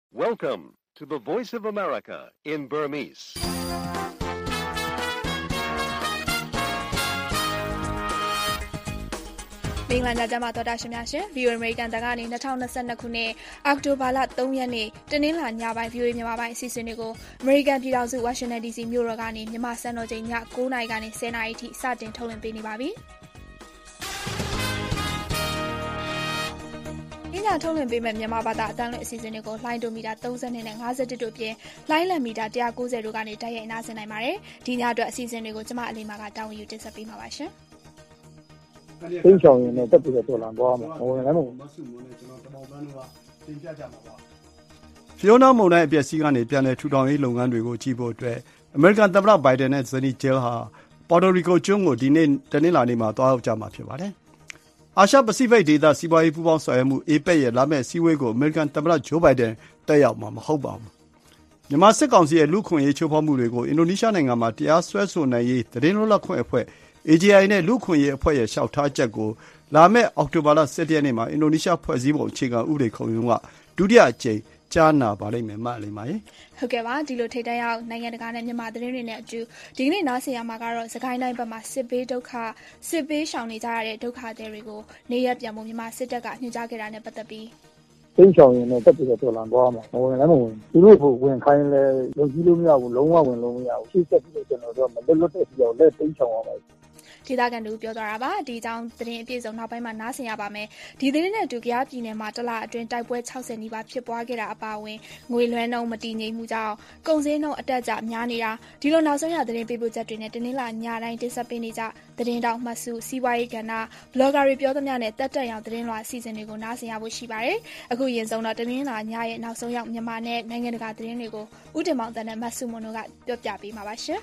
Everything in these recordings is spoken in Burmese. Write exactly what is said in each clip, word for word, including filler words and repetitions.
Welcome to the Voice of America in Burmese. ။မင်္ဂလာညချမ်းပါတော်တာရှင်များရှင် ဗီအိုအေ American တန်ကနေ၂၀၂၂ခုနှစ်အောက်တိုဘာလ၃ရက်နေ့တနင်္လာညပိုင်း ဗီအိုအေ မြန်မာပိုင်းအစီအစဉ်တွေကို American ပြည်ထောင်စု Washington ဒီ စီ မြို့တော်ကနေမြန်မာစံတော်ချိန်ည၉နာရီကနေ၁၀နာရီအထိစတင်ထုတ်လွှင့်ပေးနေပါပြီ။ညထုတ်လွှင့်ပေးမဲ့မြန်မာဘာသာအတန်းလွှင့်အစီအစဉ်တွေကိုလိုင်းဒိုမီတာ၃၀နဲ့၅၁တို့ပြင်လိုင်းလံမီတာ၁၉၀တို့ကနေတိုက်ရိုက်နားဆင်နိုင်ပါတယ်။ဒီညအတွက်အစီအစဉ်တွေကိုကျမအလေးမာကတာဝန်ယူတင်ဆက်ပေးမှာပါရှင်။သိချောင်းရင်လည်းတက်ပြီးတော့တော်လန်သွားမှာ။ဟိုလည်းမဟုတ်မဆုမနဲ့ကျွန်တော်တမောင်ပန်းတို့ကတင်ပြကြမှာပါ။ဖီယိုနာမုန်တိုင်းအပျက်စီးကနေပြန်လည်ထူထောင်ရေးလုပ်ငန်းတွေကိုကြည့်ဖို့အတွက်အမေရိကန်သမ္မတဘိုင်ဒန်နဲ့ဇနီးဂျယ်ဟာပေါ်တိုရီကိုကျွန်းကိုဒီနေ့တနင်္လာနေ့မှာသွားရောက်ကြမှာဖြစ်ပါတယ်။အာရှပစိဖိတ်ဒေသစီးပွားရေးပူးပေါင်းဆောင်ရွက်မှု အေပက် ရဲ့လာမယ့်စည်းဝေးကိုအမေရိကန်သမ္မတဂျိုးဘိုင်ဒန်တက်ရောက်မှာမဟုတ်ပါဘူး။မြန်မာစစ်ကောင်စီရဲ့လူ့အခွင့်အရေးချိုးဖောက်မှုတွေကိုအင်ဒိုနီးရှားနိုင်ငံမှာတရားစွဲဆိုနိုင်ရေးသတင်းလွတ်လပ်ခွင့်အဖွဲ့ အေ ဂျေ အိုင် နဲ့လူ့အခွင့်အရေးအဖွဲ့ရဲ့လျှောက်ထားချက်ကိုလာမယ့်အောက်တိုဘာလ၁၁ရက်နေ့မှာအင်ဒိုနီးရှားဖွဲ့စည်းပုံအခြေခံဥပဒေခုံရုံးကဒုတိယအကြိမ်ကြားနာပါလိမ့်မယ်မအလိမ္မာရေဟုတ်ကဲ့ပါဒီလိုထိတ်တန့်ရောက်နိုင်ငံတကာနဲ့မြန်မာသတင်းတွေနဲ့အတူဒီကနေ့နားဆင်ရမှာကတော့စကိုင်းတိုင်းဘက်မှာစစ်ဘေးဒုက္ခစစ်ဘေးရှောင်နေကြရတဲ့ဒုက္ခသည်တွေကိုနေရပြန်ဖို့မြန်မာစစ်တပ်ကညွှန်ကြားခဲ့တာနဲ့ပတ်သက်ပြီးသိချောင်းရင်လည်းတက်ပြီးတော့တော်လန်သွားမှာဟိုလည်းမဟုတ်သူတို့ကဝင်ခိုင်းလဲလုံကြီးလို့မရဘူးလုံးဝဝင်လို့မရဘူးရှေ့ဆက်ပြီးတော့ကျွန်တော်တို့မလွတ်လွတ်တဲ့ပြောင်းလဲသိချောင်းရပါဒေသခံတို့ပြောသွားတာပါဒီအကြောင်းသတင်းအပြည့်စုံနောက်ပိုင်းမှာနားဆင်ရပါမယ်ဒီသတင်းနဲ့အတူကရားပြည်နယ်မှာတလအတွင်းတိုက်ပွဲ၆၀နီးပါးဖြစ်ပွားခဲ့တာအပါအဝင်ငွေလွှဲနှုန်းမတည်ငြိမ်မှုကြောင့်ကုန်စည်နှုန်းအတက်အကျများနေတာဒီလိုနောက်ဆုံးရသတင်းပေးပို့ချက်တွေနဲ့တနင်္လာညတိုင်းတင်ဆက်ပေးနေကြသတင်းတောက်မှတ်စုစီးပွားရေးကဏ္ဍဘလော့ဂါတွေပြောသမျှနဲ့တက်တက်ရောင်သတင်းလွှာအစီအစဉ်တွေကိုနားဆင်ရဖို့ရှိပါတယ်အခုရင်ဆုံးတော့တနင်္လာညရဲ့နောက်ဆုံးရောက်မြန်မာနဲ့နိုင်ငံတကာသတင်းတွေကိုဥတင်မောင်တန်နဲ့မှတ်စုမွန်တို့ကပြောပြပေးမှာပါရှင်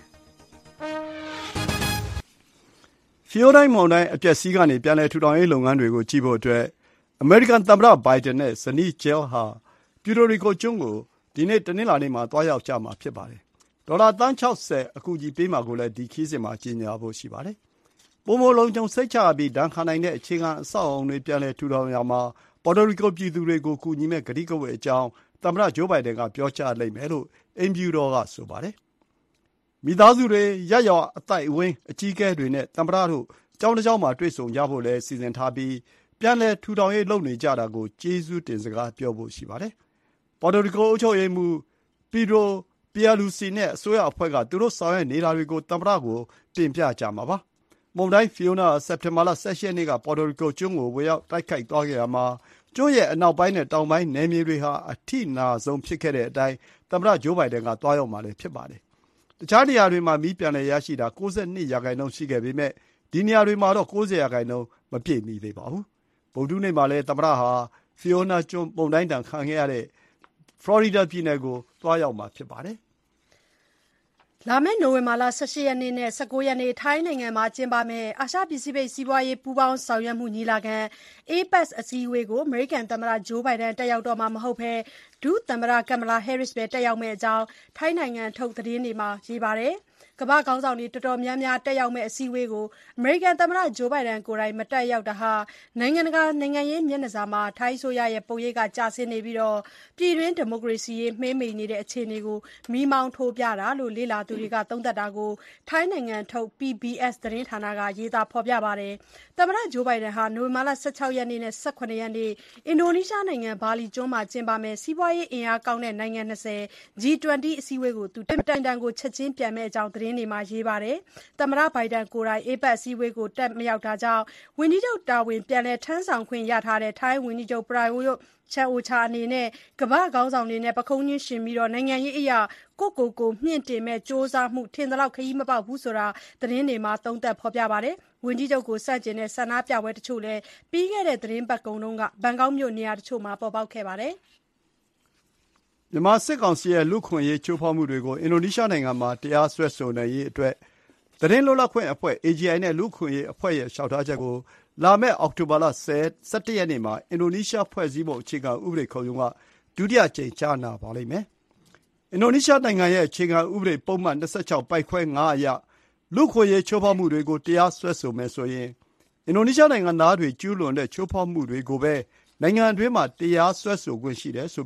ဖီယိုနာမုန်တိုင်းအပျက်စီးကနေပြန်လည်ထူထောင်ရေးလုပ်ငန်းတွေကိုကြည့်ဖို့အတွက်အမေရိကန်သမ္မတဘိုင်ဒန်နဲ့ဇနီးဂျယ်ဟာပျူတိုရီကိုကျွန်းကိုဒီနေ့တနင်္လာနေ့မှာသွားရောက်ကြမှာဖြစ်ပါတယ်။ဒေါ်လာသန်း၆၀အကူအညီပေးမှာကိုလည်းဒီခီးစဉ်မှာကြေညာဖို့ရှိပါတယ်။ပိုမိုလုံခြုံစိတ်ချပြီးဒဏ်ခါနိုင်တဲ့အခြေခံအဆောက်အအုံတွေပြန်လည်ထူထောင်ရာမှာပေါ်တိုရီကိုပြည်သူတွေကိုကူညီမဲ့ကတိကဝတ်အကြောင်းသမ္မတဂျိုးဘိုင်ဒန်ကပြောကြားလိမ့်မယ်လို့အိမ်ဖြူတော်ကဆိုပါတယ်။မိသားစုတွေရပ်ရွာအသိုက်အဝန်းအကြီးအကဲတွေနဲ့သမ္မတတို့ကျောင်းတစ်ကျောင်းမှာတွေ့ဆုံကြဖို့လည်းစီစဉ်ထားပြီးပြန်လည်ထူထောင်ရေးလုပ်နေကြတာကိုကျေးဇူးတင်စကားပြောဖို့ရှိပါတယ်။ပေါ်တိုရီကိုအုပ်ချုပ်ရေးမှူးပီဒရိုပီယာလူစီနဲ့အစိုးရအဖွဲ့ကသူတို့ဆောင်ရွက်နေတာတွေကိုသမ္မတကိုတင်ပြကြမှာပါ။မုန်တိုင်းဖီယိုနာစက်တင်ဘာလ၁၈ရက်နေ့ကပေါ်တိုရီကိုကျွန်းကိုဝင်ရောက်တိုက်ခိုက်သွားခဲ့ရမှာကျွန်းရဲ့အနောက်ပိုင်းနဲ့တောင်ပိုင်းနယ်မြေတွေဟာအထိနာဆုံးဖြစ်ခဲ့တဲ့အတိုင်းသမ္မတဂျိုးဘိုင်ဒန်ကသွားရောက်မှာလည်းဖြစ်ပါတယ်။တခြားနေရာတွေမှာမီးပြန်လည်ရရှိတာ၉၂ရာခိုင်နှုန်းရှိခဲ့ပေမဲ့ဒီနေရာတွေမှာတော့၉၀ရာခိုင်နှုန်းမပြည့်မီသေးပါဘူး။ဗုဒ္ဓဟူးနေ့မှာလည်းသမ္မတဟာဖီယိုနာကျွန်းမုန်တိုင်းဒဏ်ခံခဲ့ရတဲ့ဖလော်ရီဒါပြည်နယ်ကိုသွားရောက်မှာဖြစ်ပါတယ်။လာမယ့်နိုဝင်ဘာလ၁၈ရက်နေ့နဲ့၁၉ရက်နေ့ထိုင်းနိုင်ငံမှာကျင်းပမယ့်အာရှပစိဖိတ်စီးပွားရေးပူးပေါင်းဆောင်ရွက်မှုညီလာခံ အေပက် အစည်းအဝေးကိုအမေရိကန်သမ္မတဂျိုးဘိုင်ဒန်တက်ရောက်တော့မှာမဟုတ်ဘဲဒုသမ္မတကမ်မလာဟဲရစ်ပဲတက်ရောက်မယ့်အကြောင်းထိုင်းနိုင်ငံထုတ်သတင်းတွေမှာရေးပါတယ်။ကမ္ဘာ့ခေါင်းဆောင်တွေတော်တော်များများတက်ရောက်မယ့်အစည်းအဝေးကိုအမေရိကန်သမ္မတဂျိုးဘိုင်ဒန်ကိုယ်တိုင်မတက်ရောက်တာဟာနိုင်ငံတကာနိုင်ငံရေးမျက်နှာစာမှာထိုင်းအစိုးရရဲ့ပုံရိပ်ကကျဆင်းနေပြီးပြည်တွင်းဒီမိုကရေစီရေးမှေးမှိန်နေတဲ့အခြေအနေကိုမီးမောင်းထိုးပြတာလို့လေ့လာသူတွေကသုံးသပ်တာကိုထိုင်းနိုင်ငံထုတ် ပီ ဘီ အက်စ် သတင်းဌာနကရေးသားဖော်ပြပါတယ်။သမ္မတဂျိုးဘိုင်ဒန်ဟာနိုဝင်ဘာလ၁၆ရက်နေ့နဲ့၁၇ရက်နေ့အင်ဒိုနီးရှားနိုင်ငံဘာလီကျွန်းမှာကျင်းပမယ့်စီးပွားရေးအင်အားကောင်းတဲ့နိုင်ငံ၂၀ ဂျီ ၂၀ အစည်းအဝေးကိုသူတိုင်တန်ကိုချက်ချင်းပြန်မယ့်အကြောင်းသတင်းတွေမှာရေးပါတယ်။သမ္မတဘိုင်ဒန်ကိုယ်တိုင်အေပက်အစည်းအဝေးကိုတက်မရောက်တာကြောင့်ဝန်ကြီးချုပ်တာဝန်ပြန်လည်ထမ်းဆောင်ခွင့်ရထားတဲ့ထိုင်းဝန်ကြီးချုပ်ပရာယုသ်ချန်အိုချာအနေနဲ့ကမ္ဘာ့ခေါင်းဆောင်တွေနဲ့ပခုံးချင်းယှဉ်ပြီးနိုင်ငံရေးအရကိုယ့်ကိုယ်ကိုမြှင့်တင်မဲ့ကြိုးစားမှုထင်သလောက်ခရီးမပေါက်ဘူးဆိုတာသတင်းတွေမှာသုံးသပ်ဖော်ပြပါတယ်။ဝန်ကြီးချုပ်ကိုဆန့်ကျင်တဲ့ဆန္ဒပြပွဲတချို့လည်းပြီးခဲ့တဲ့သတင်းပတ်ကုန်ကဘန်ကောက်မြို့နေရာတချို့မှာပေါ်ပေါက်ခဲ့ပါတယ်။မြန်မာစစ်ကောင်စီရဲ့လူ့အခွင့်အရေးချိုးဖောက်မှုတွေကိုအင်ဒိုနီးရှားနိုင်ငံမှာတရားစွဲဆိုနိုင်ရေးအတွက်သတင်းလွတ်လပ်ခွင့်အဖွဲ့ အေ ဂျေ အိုင် နဲ့လူ့အခွင့်အရေးအဖွဲ့ရဲ့လျှောက်ထားချက်ကိုလာမယ့်အောက်တိုဘာလ၁၁ရက်နေ့မှာအင်ဒိုနီးရှားဖွဲ့စည်းပုံအခြေခံဥပဒေခုံရုံးကဒုတိယအကြိမ်ကြားနာပါလိမ့်မယ်။အင်ဒိုနီးရှားနိုင်ငံရဲ့အခြေခံဥပဒေပုဒ်မ၂၆ပိုက်ခွဲ၅အရလူ့အခွင့်အရေးချိုးဖောက်မှုတွေကိုတရားစွဲဆိုမယ်ဆိုရင်အင်ဒိုနီးရှားနိုင်ငံသားတွေကျူးလွန်တဲ့ချိုးဖောက်မှုတွေကိုပဲနိုင်ငံအတွင်းမှာတရားစွဲဆိုခွင့်ရှိတယ်ဆိုပြီး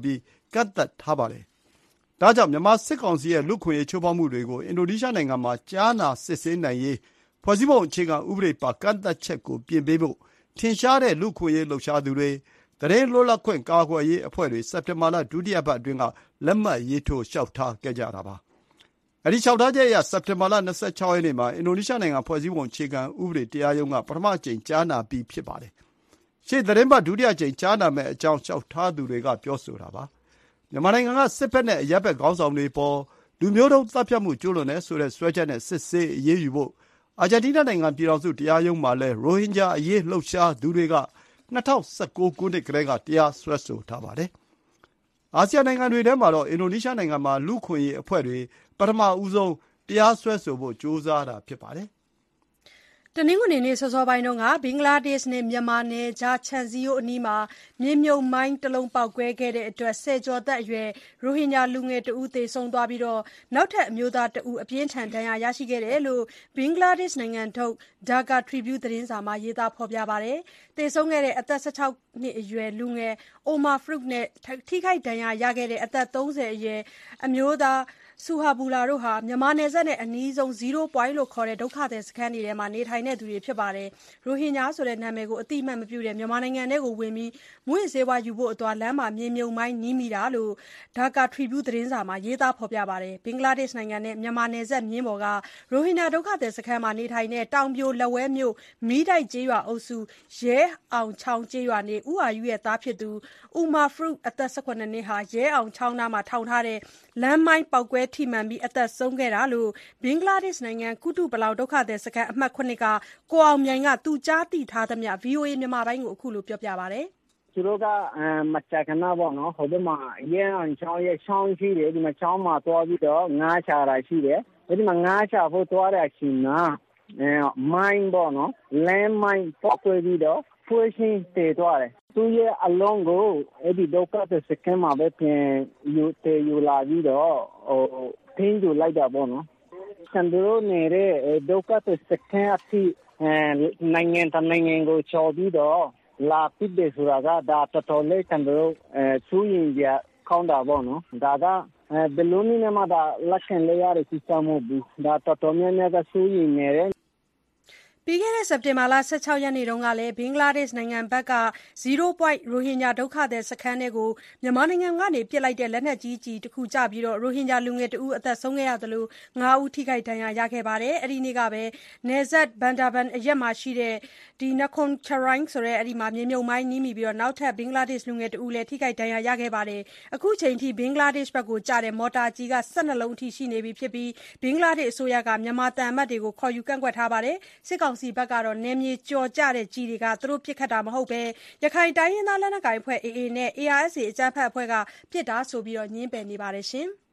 ကန့်သတ်ထားပါတယ်။ဒါကြောင့်မြန်မာစစ်ကောင်စီရဲ့လူ့အခွင့်အရေးချိုးဖောက်မှုတွေကိုအင်ဒိုနီးရှားနိုင်ငံမှာကြားနာစစ်ဆေးနိုင်ရေးဖွဲ့စည်းပုံအခြေခံဥပဒေပါကန့်သတ်ချက်ကိုပြင်ပေးဖို့ထင်ရှားတဲ့လူ့အခွင့်အရေးလှုပ်ရှားသူတွေသတင်းလွတ်လပ်ခွင့်ကာကွယ်ရေးအဖွဲ့တွေစက်တင်ဘာလဒုတိယပတ်အတွင်းကလက်မှတ်ရေးထိုးလျှောက်ထားခဲ့ကြတာပါ။အဲဒီလျှောက်ထားချက်အရစက်တင်ဘာလ၂၆ရက်နေ့မှာအင်ဒိုနီးရှားနိုင်ငံဖွဲ့စည်းပုံအခြေခံဥပဒေတရားရုံးကပထမအကြိမ်ကြားနာပြီးဖြစ်ပါတယ်။ရှေ့သတင်းပတ်ဒုတိယအကြိမ်ကြားနာမယ့်အကြောင်းလျှောက်ထားသူတွေကပြောဆိုတာပါ။မြန်မာနိုင်ငံကစစ်ဘက်နဲ့အရပ်ဘက်ခေါင်းဆောင်တွေပေါ်လူမျိုးတုံးသတ်ဖြတ်မှုကျူးလွန်တယ်ဆိုတဲ့စွဲချက်နဲ့စစ်ဆေးအရေးယူဖို့အာဂျင်တီးနားနိုင်ငံပြည်ထောင်စုတရားရုံးမှာလည်းရိုဟင်ဂျာအရေးလှုပ်ရှားသူတွေက၂၀၁၉ခုနှစ်ကတည်းကတရားစွဲဆိုထားပါတယ်။အာဆီယံနိုင်ငံတွေထဲမှာတော့အင်ဒိုနီးရှားနိုင်ငံမှာလူ့အခွင့်အရေးအဖွဲ့တွေပထမဦးဆုံးတရားစွဲဆိုဖို့ကြိုးစားတာဖြစ်ပါတယ်။တနင်္ဂနွေနေ့စောစောပိုင်းတုန်းကဘင်္ဂလားဒေ့ရှ်နဲ့မြန်မာနယ်ခြားခြံစည်းရိုးအနီးမှာမြေမြုပ်မိုင်းတစ်လုံးပေါက်ကွဲခဲ့တဲ့အတွက်ဆယ်ကျော်သက်အရွယ်ရိုဟင်ဂျာလူငယ်တဦးသေဆုံးသွားပြီးနောက်ထပ်အမျိုးသားတဦးအပြင်းထန်ဒဏ်ရာရရှိခဲ့တယ်လို့ဘင်္ဂလားဒေ့ရှ်နိုင်ငံထုတ် Dhaka Tribune သတင်းစာမှာရေးသားဖော်ပြပါတယ်။သေဆုံးခဲ့တဲ့အသက်၁၆နှစ်အရွယ်လူငယ် Omar Farooq နဲ့ထိခိုက်ဒဏ်ရာရခဲ့တဲ့အသက်၃၀အရွယ်အမျိုးသားSuhabullah တို့ဟာမြန်မာနယ်စပ်နဲ့အနီးဆုံး Zero Point လို့ခေါ်တဲ့ဒုက္ခသည်စခန်းတွေထဲမှာနေထိုင်တဲ့သူတွေဖြစ်ပါတယ်။ရိုဟင်ဂျာဆိုတဲ့နာမည်ကိုအတိအမှတ်မပြုတဲ့မြန်မာနိုင်ငံထဲကိုဝင်ပြီးမူးယစ်ဆေးဝါးယူဖို့အသွားလမ်းမှာမြေမြုပ်မိုင်းနင်းမိတာလို့ Dhaka Tribune သတင်းစာမှာရေးသားဖော်ပြပါတယ်။ဘင်္ဂလားဒေ့ရှ်နိုင်ငံနဲ့မြန်မာနယ်စပ်မျဉ်းပေါ်ကရိုဟင်ဂျာဒုက္ခသည်စခန်းမှာနေထိုင်တဲ့တောင်ပြိုလက်ဝဲမြို့မီးတိုက်ကျေးရွာအုပ်စုရဲအောင်ချောင်းကျေးရွာနေဦးအာယူရဲ့သားဖြစ်သူ Umar Farooq အသက်၁၇နှစ်ဟာရဲအောင်ချောင်းနားမှာထောင်ထားတဲ့လမ်းမိုင်းပေါက်ကွဲထိမှန်ပြီးအသက်ဆုံးခဲ့တာလို့ဘင်္ဂလားဒေ့ရှ်နိုင်ငံကုတုပလောင်ဒုက္ခသည်စခန်းအမှတ်၇ကကိုအောင်မြိုင်ကသူကြားသိထားသမျှ ဗွီအိုအေမြန်မာပိုင်းကိုအခုလိုပြောပြပါတယ်။သူတို့ကမကြာခဏပေါ့နော်ဟိုဘက်မှာရဲအောင်ချောင်းရဲ့ချောင်းရှိတယ်ဒီမှာချောင်းမှာသွားပြီးတော့ငါးချတာရှိတယ်ဒီမှာငါးချဖို့သွားတဲ့အချိန်မှာအဲမိုင်းပေါ့နော်လမ်းမိုင်းပေါက်ကွဲပြီးတော့ဖွေးရှင်းတည်သွားတယ်သူရဲ့အလုံးကိုအဲ့ဒီဒုက္ခသည်စခန်းမှာပဲပြန်ယူတည်ယူလာပြီးတော့ဟိုထင်းယူလိုက်တာပေါ့နော်ဆန်ဒရိုနေတဲ့ဒုက္ခသည်စခန်းအထိနိုင်ငံတနိုင်ငံကိုချော်ပြီးတော့လာပစ်တယ်ဆိုတာကဒါတော်တော်လေးဆန်ဒရိုအဲစူးရင်ကြခေါင်းတာပေါ့နော်ဒါကဘယ်လိုနည်းမှဒါလက်ခံရတဲ့စီစံမှုဘူးဒါတော်တော်များများကစူးရင်နေတဲ့ပြီးခဲ့တဲ့စက်တင်ဘာလ၁၆ရက်နေ့တုန်းကလည်းဘင်္ဂလားဒေ့ရှ်နိုင်ငံဘက်က Zero Point ရိုဟင်ဂျာဒုက္ခသည်စခန်းထဲကိုမြန်မာနိုင်ငံကနေပစ်လိုက်တဲ့လက်နက်ကြီးကျည်တစ်ခုကျပြီးရိုဟင်ဂျာလူငယ်တဦးအသက်ဆုံးခဲ့ရသလိုငါးဦးထိခိုက်ဒဏ်ရာရခဲ့ပါတယ်။အဲဒီနေ့ကပဲနယ်စပ်ဘန်ဒါဘန်အရပ်မှာရှိတဲ့ဒီ Nakhon Chharai ဆိုတဲ့အဲဒီမှာမြေမြုပ်မိုင်းနင်းမိပြီးနောက်ထပ်ဘင်္ဂလားဒေ့ရှ်လူငယ်တဦးလည်းထိခိုက်ဒဏ်ရာရခဲ့ပါတယ်။အခုချိန်ထိဘင်္ဂလားဒေ့ရှ်ဘက်ကိုကျတဲ့မော်တာကျည်က၁၂လုံးအထိရှိနေပြီဖြစ်ပြီးဘင်္ဂလားဒေ့ရှ်အစိုးရကမြန်မာတန်အမတ်တွေကိုခေါ်ယူကန့်ကွက်ထားပါတယ်။စစ်ကောင်စီဘက်ကတော့နယ်မြေကျော်ကျတဲ့ကျည်တွေကသူတို့ပစ်ခတ်တာမဟုတ်ဘဲရခိုင်တိုင်းရင်းသားလက်နက်ကိုင်အဖွဲ့ အေအေ နဲ့ အေအာရ်အက်စ်အေ အကြမ်းဖက်အဖွဲ့ကပစ်တာဆိုပြီးငြင်းပယ်နေပါတယ်ရှင်။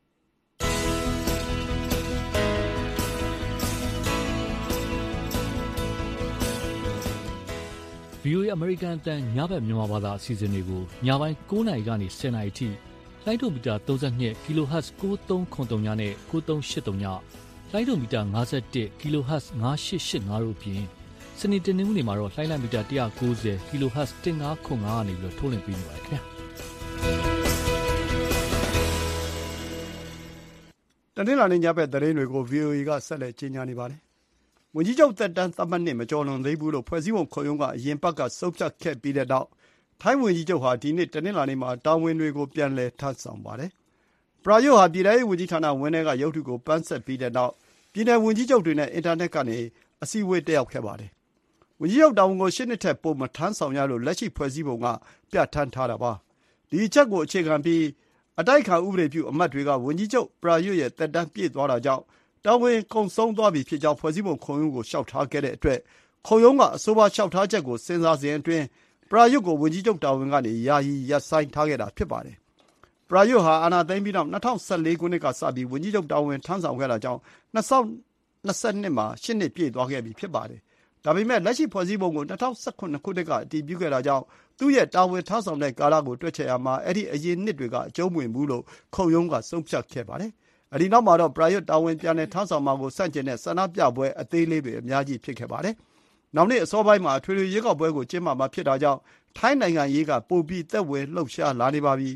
ဗွီအိုအေ American အသံညဘက်မြန်မာဘာသာအစီအစဉ်တွေကိုညပိုင်း၉နာရီကနေ၁၀နာရီထိလိုင်းဒိုမီတာ၃၂ kHz ၉၃၇၃ညနဲ့၉၃၈၃ညလိုင်းဒိုမီတာ၅၁ kHz ၅၈၈၅တို့အပြင်စနေတနင်္ဂနွေမှာတော့လှိုင်းလံမီတာ၁၉၀ kHz ၁၅ခု၅ကနေပြီးထုတ်လွှင့်ပေးနေပါတယ်ခင်ဗျာတနင်္လာနေ့ညဘက်သတင်းတွေကို ဗွီအိုအေ ကဆက်လက်ကြီးညာနေပါတယ်။ဝန်ကြီးချုပ်သက်တမ်းသတ်မှတ်နှစ်မကျော်လွန်သေးဘူးလို့ဖွဲ့စည်းပုံခုံရုံးကအရင်ပတ်ကဆုံးဖြတ်ခဲ့ပြီးတဲ့နောက်ထိုင်းဝန်ကြီးချုပ်ဟာဒီနေ့တနင်္လာနေ့မှာတာဝန်တွေကိုပြန်လည်ထမ်းဆောင်ပါတယ်။ပရာယုတ်ဟာပြည်ထောင်ရေးဝန်ကြီးဌာနဝင်းထဲကရုပ်ထုကိုပန်းဆက်ပြီးတဲ့နောက်ပြည်내ဝန်ကြီးချုပ်တွေနဲ့အင်တာနက်ကနေအစည်းအဝေးတက်ရောက်ခဲ့ပါတယ်။ဝန်ကြီးချုပ်တာဝန်ကိုရှစ်နှစ်ထက်ပိုမထမ်းဆောင်ရလို့လက်ရှိဖွဲ့စည်းပုံကပြဋ္ဌာန်းထားတာပါ။ဒီအချက်ကိုအခြေခံပြီးအတိုက်ခံဥပဒေပြုအမတ်တွေကဝန်ကြီးချုပ်ပရာယုတ်ရဲ့သက်တမ်းပြည့်သွားတာကြောင့်တာဝန်ကုန်ဆုံးသွားပြီဖြစ်ကြောင်းဖွဲ့စည်းပုံခုံရုံးကိုလျှောက်ထားခဲ့တဲ့အတွက်ခုံရုံးကအဆိုပါလျှောက်ထားချက်ကိုစဉ်းစားစဉ်အတွင်းပရာယုတ်ကိုဝန်ကြီးချုပ်တာဝန်ကနေယာယီရပ်ဆိုင်းထားခဲ့တာဖြစ်ပါတယ်။ပရာယုတ်ဟာအာဏာသိမ်းပြီးနောက်၂၀၁၄ခုနှစ်ကစပြီးဝန်ကြီးချုပ်တာဝန်ထမ်းဆောင်ခဲ့တာကြောင့်၂၀၂၂မှာရှစ်နှစ်ပြည့်သွားခဲ့ပြီဖြစ်ပါတယ်။ဒါပေမဲ့လက်ရှိဖွဲ့စည်းပုံကို၂၀၁၇ခုနှစ်ကအတည်ပြုခဲ့တာကြောင့်သူ့ရဲ့တာဝန်ထမ်းဆောင်တဲ့ကာလကိုတွက်ချက်ရမှာအဲ့ဒီအရင်နှစ်တွေကအကျုံးဝင်ဘူးလို့ခုံရုံးကဆုံးဖြတ်ခဲ့ပါတယ်။အဲဒီနောက်မှာတော့ပရာယုတ်တာဝန်ပြန်လည်ထမ်းဆောင်မှာကိုဆန့်ကျင်တဲ့ဆန္ဒပြပွဲအသေးလေးတွေအများကြီးဖြစ်ခဲ့ပါတယ်။နောက်နှစ်အစောပိုင်းမှာအထွေထွေရွေးကောက်ပွဲကိုကျင်းပမှာဖြစ်တာကြောင့်ထိုင်းနိုင်ငံရေးကပိုပြီးသက်ဝင်လှုပ်ရှားလာနေပါပြီ။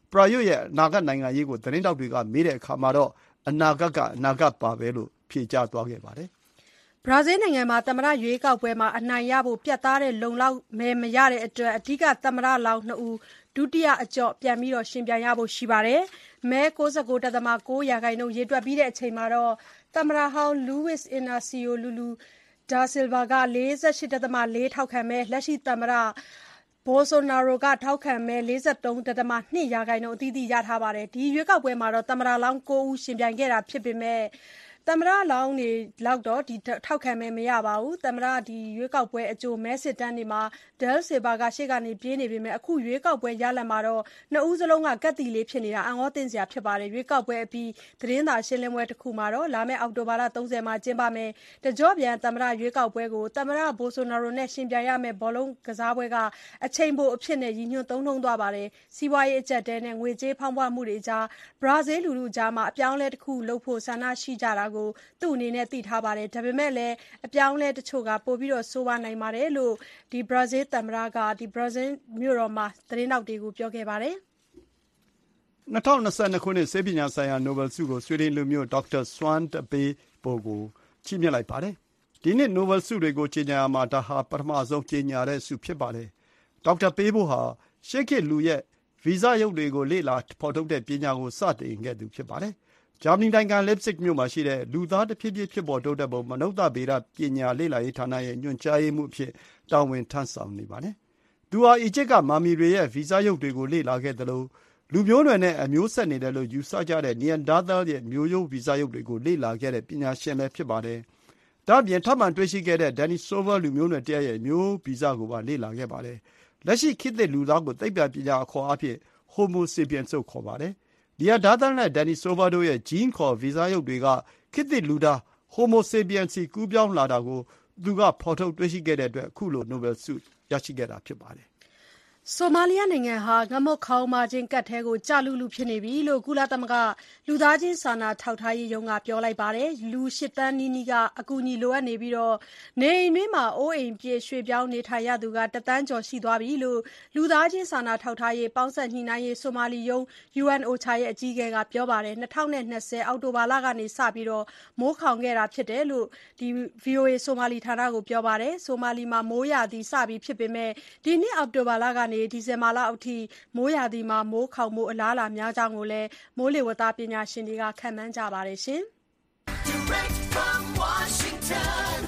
ပရာရွတ်ရဲ့အနာဂတ်နိုင်ငံရေးကိုသတင်းတောက်တွေကမေးတဲ့အခါမှာတော့အနာဂတ်ကအနာဂတ်ပါပဲလို့ဖြေကြားသွားခဲ့ပါတယ်။ဘရာဇီးနိုင်ငံမှာသမ္မတရွေးကောက်ပွဲမှာအနိုင်ရဖို့ပြတ်သားတဲ့လုံလောက်မဲမရတဲ့အတွက်အဓိကသမ္မတလောင်းနှစ်ဦးဒုတိယအကြော့ပြန်ပြီးရှင်ပြိုင်ရဖို့ရှိပါတယ်။မဲ ၉၉.၉ ရာခိုင်နှုန်းရေတွက်ပြီးတဲ့အချိန်မှာတော့သမ္မတဟောင်း Luiz Inacio Lula da Silva က ၄၈.၄ ထောက်ခံမဲလက်ရှိသမ္မတBolsonaro ကထောက်ခံမဲ ၄၃.၂ ရာခိုင်နှုန်းအသီးသီးရထားပါတယ်။ဒီရွေးကောက်ပွဲမှာသမ္မတလောင်း၉ဦးရှင်ပြိုင်ခဲ့တာဖြစ်ပေမဲ့သမ္မတလောင်းတွေလောက်တော့ဒီထောက်ခံမဲမရပါဘူး။သမ္မတဒီရွေးကောက်ပွဲအကြိုမဲစစ်တမ်းတွေမှာ Del Silva ကရှေ့ကနေပြေးနေပေမဲ့အခုရွေးကောက်ပွဲရလဒ်မှာတော့နှစ်ဦးစလုံးကကက်တီလေးဖြစ်နေတာအံ့ဩသင့်စရာဖြစ်ပါတယ်။ရွေးကောက်ပွဲအပြီးသတင်းစာရှင်းလင်းပွဲတစ်ခုမှာတော့လာမယ့်အောက်တိုဘာလ၃၀မှာကျင်းပမယ်။တကြော့ပြန်သမ္မတရွေးကောက်ပွဲကိုသမ္မတ Bolsonaro နဲ့ရှင်ပြိုင်ရမယ့်ဘောလုံးကစားပွဲကအချိန်ပိုအဖြစ်နဲ့ရည်ညွှန်းသုံးနှုန်းသွားပါတယ်။စီးပွားရေးအကျပ်တဲနဲ့ငွေကြေးဖောင်းပွမှုတွေကြားဘရာဇီးလူထုကြားမှာအပြောင်းအလဲတစ်ခုလုပ်ဖို့ဆန္ဒရှိကြတာကိုသူ့အနေနဲ့သိထားပါတယ်။ဒါပေမဲ့လည်းအပြောင်းအလဲတချို့ကပိုပြီးတော့ဆိုးဝါးနိုင်ပါတယ်လို့ဒီဘရာဇီးသမ္မတကဒီဘရာဇီးမြို့တော်မှာသတင်းတောက်တွေကိုပြောခဲ့ပါတယ်။၂၀၂၂ခုနှစ်ဆေးပညာဆိုင်ရာနိုဘယ်ဆုကိုဆွီဒင်လူမျိုးဒေါက်တာဆွမ်တပေးပိုကိုချီးမြှင့်လိုက်ပါတယ်။ဒီနှစ်နိုဘယ်ဆုတွေကိုကြေညာမှာဒါဟာပထမဆုံးကြေညာတဲ့ဆုဖြစ်ပါတယ်။ဒေါက်တာပေးပိုဟာရှေ့ခေတ်လူရဲ့ဗီဇရုပ်တွေကိုလေ့လာဖော်ထုတ်တဲ့ပညာကိုစတင်ခဲ့သူဖြစ်ပါတယ်။ဂျာမနီနိုင်ငံလစ်ပ်ဇစ်မြို့မှာရှိတဲ့လူသားတဖြည်းဖြည်းဖြစ်ပေါ်တိုးတက်ပုံမနုဿဗေဒပညာလေ့လာရေးဌာနရဲ့ညွှန်ကြားရေးမှူးအဖြစ်တာဝန်ထမ်းဆောင်နေပါတယ်။သူဟာအီဂျစ်ကမာမီတွေရဲ့ဗီဇရုပ်တွေကိုလေ့လာခဲ့သလိုလူမျိုးနွယ်နဲ့အမျိုးဆက်နေတယ်လို့ယူဆကြတဲ့နီယန်ဒါသယ်ရဲ့မျိုးရိုးဗီဇရုပ်တွေကိုလေ့လာခဲ့တဲ့ပညာရှင်လည်းဖြစ်ပါတယ်။ဒါ့အပြင်ထပ်မံတွေ့ရှိခဲ့တဲ့ဒန်နီဆိုဗာလူမျိုးနွယ်တရက်ရဲ့မျိုးဗီဇကိုပါလေ့လာခဲ့ပါတယ်။လက်ရှိခေတ်သစ်လူသားကိုသိပ္ပံပညာအခေါ်အားဖြင့် Homo sapiens လို့ခေါ်ပါတယ်။နီယန်ဒါသယ်နဲ့ဒန်နီဆိုဗာတို့ရဲ့ဂျင်းခေါ်ဗီဇရုပ်တွေကခေတ်သစ်လူသား Homo sapiens စီကူးပြောင်းလာတာကိုသူကဖော်ထုတ်တွေ့ရှိခဲ့တဲ့အတွက်အခုလိုနိုဘယ်ဆုရရှိခဲ့တာဖြစ်ပါတယ်။ဆိုမာလီယာနိုင်ငံဟာငမုတ်ခေါင်းမာခြင်းကတ်ထဲကိုကြာလူလူဖြစ်နေပြီလို့ကုလသမဂ္ဂလူသားချင်းစာနာထောက်ထားရေးရုံးကပြောလိုက်ပါတယ်။လူရှစ်တန်းနီးနီးကအကူအညီလိုအပ်နေပြီးတော့နေအိမ်တွင်းမှာအိုးအိမ်ပြေရွှေ့ပြောင်းနေထိုင်ရသူကတသန်းကျော်ရှိသွားပြီလို့လူသားချင်းစာနာထောက်ထားရေးပေါင်းစပ်ညှိနှိုင်းရေးဆိုမာလီရုံး ယူ အန် အို ချာ ရဲ့အကြီးအကဲကပြောပါတယ်။၂၀၂၀အောက်တိုဘာလကနေစပြီးတော့မိုးခေါင်ခဲ့တာဖြစ်တယ်လို့ဒီ ဗီ အို အေ ဆိုမာလီဌာနကိုပြောပါတယ်။ဆိုမာလီမှာမိုးရာသီစပြီးဖြစ်ပေမဲ့ဒီနှစ်အောက်တိုဘာလကနေဒီဇင်ဘာလအထိမိုးရာသီမှာမိုးခေါင်မှုအလားအလာများကြောင်းကိုလည်းမိုးလေဝသပညာရှင်တွေကခန့်မှန်းကြပါတယ်ရှင်။ Direct from Washington,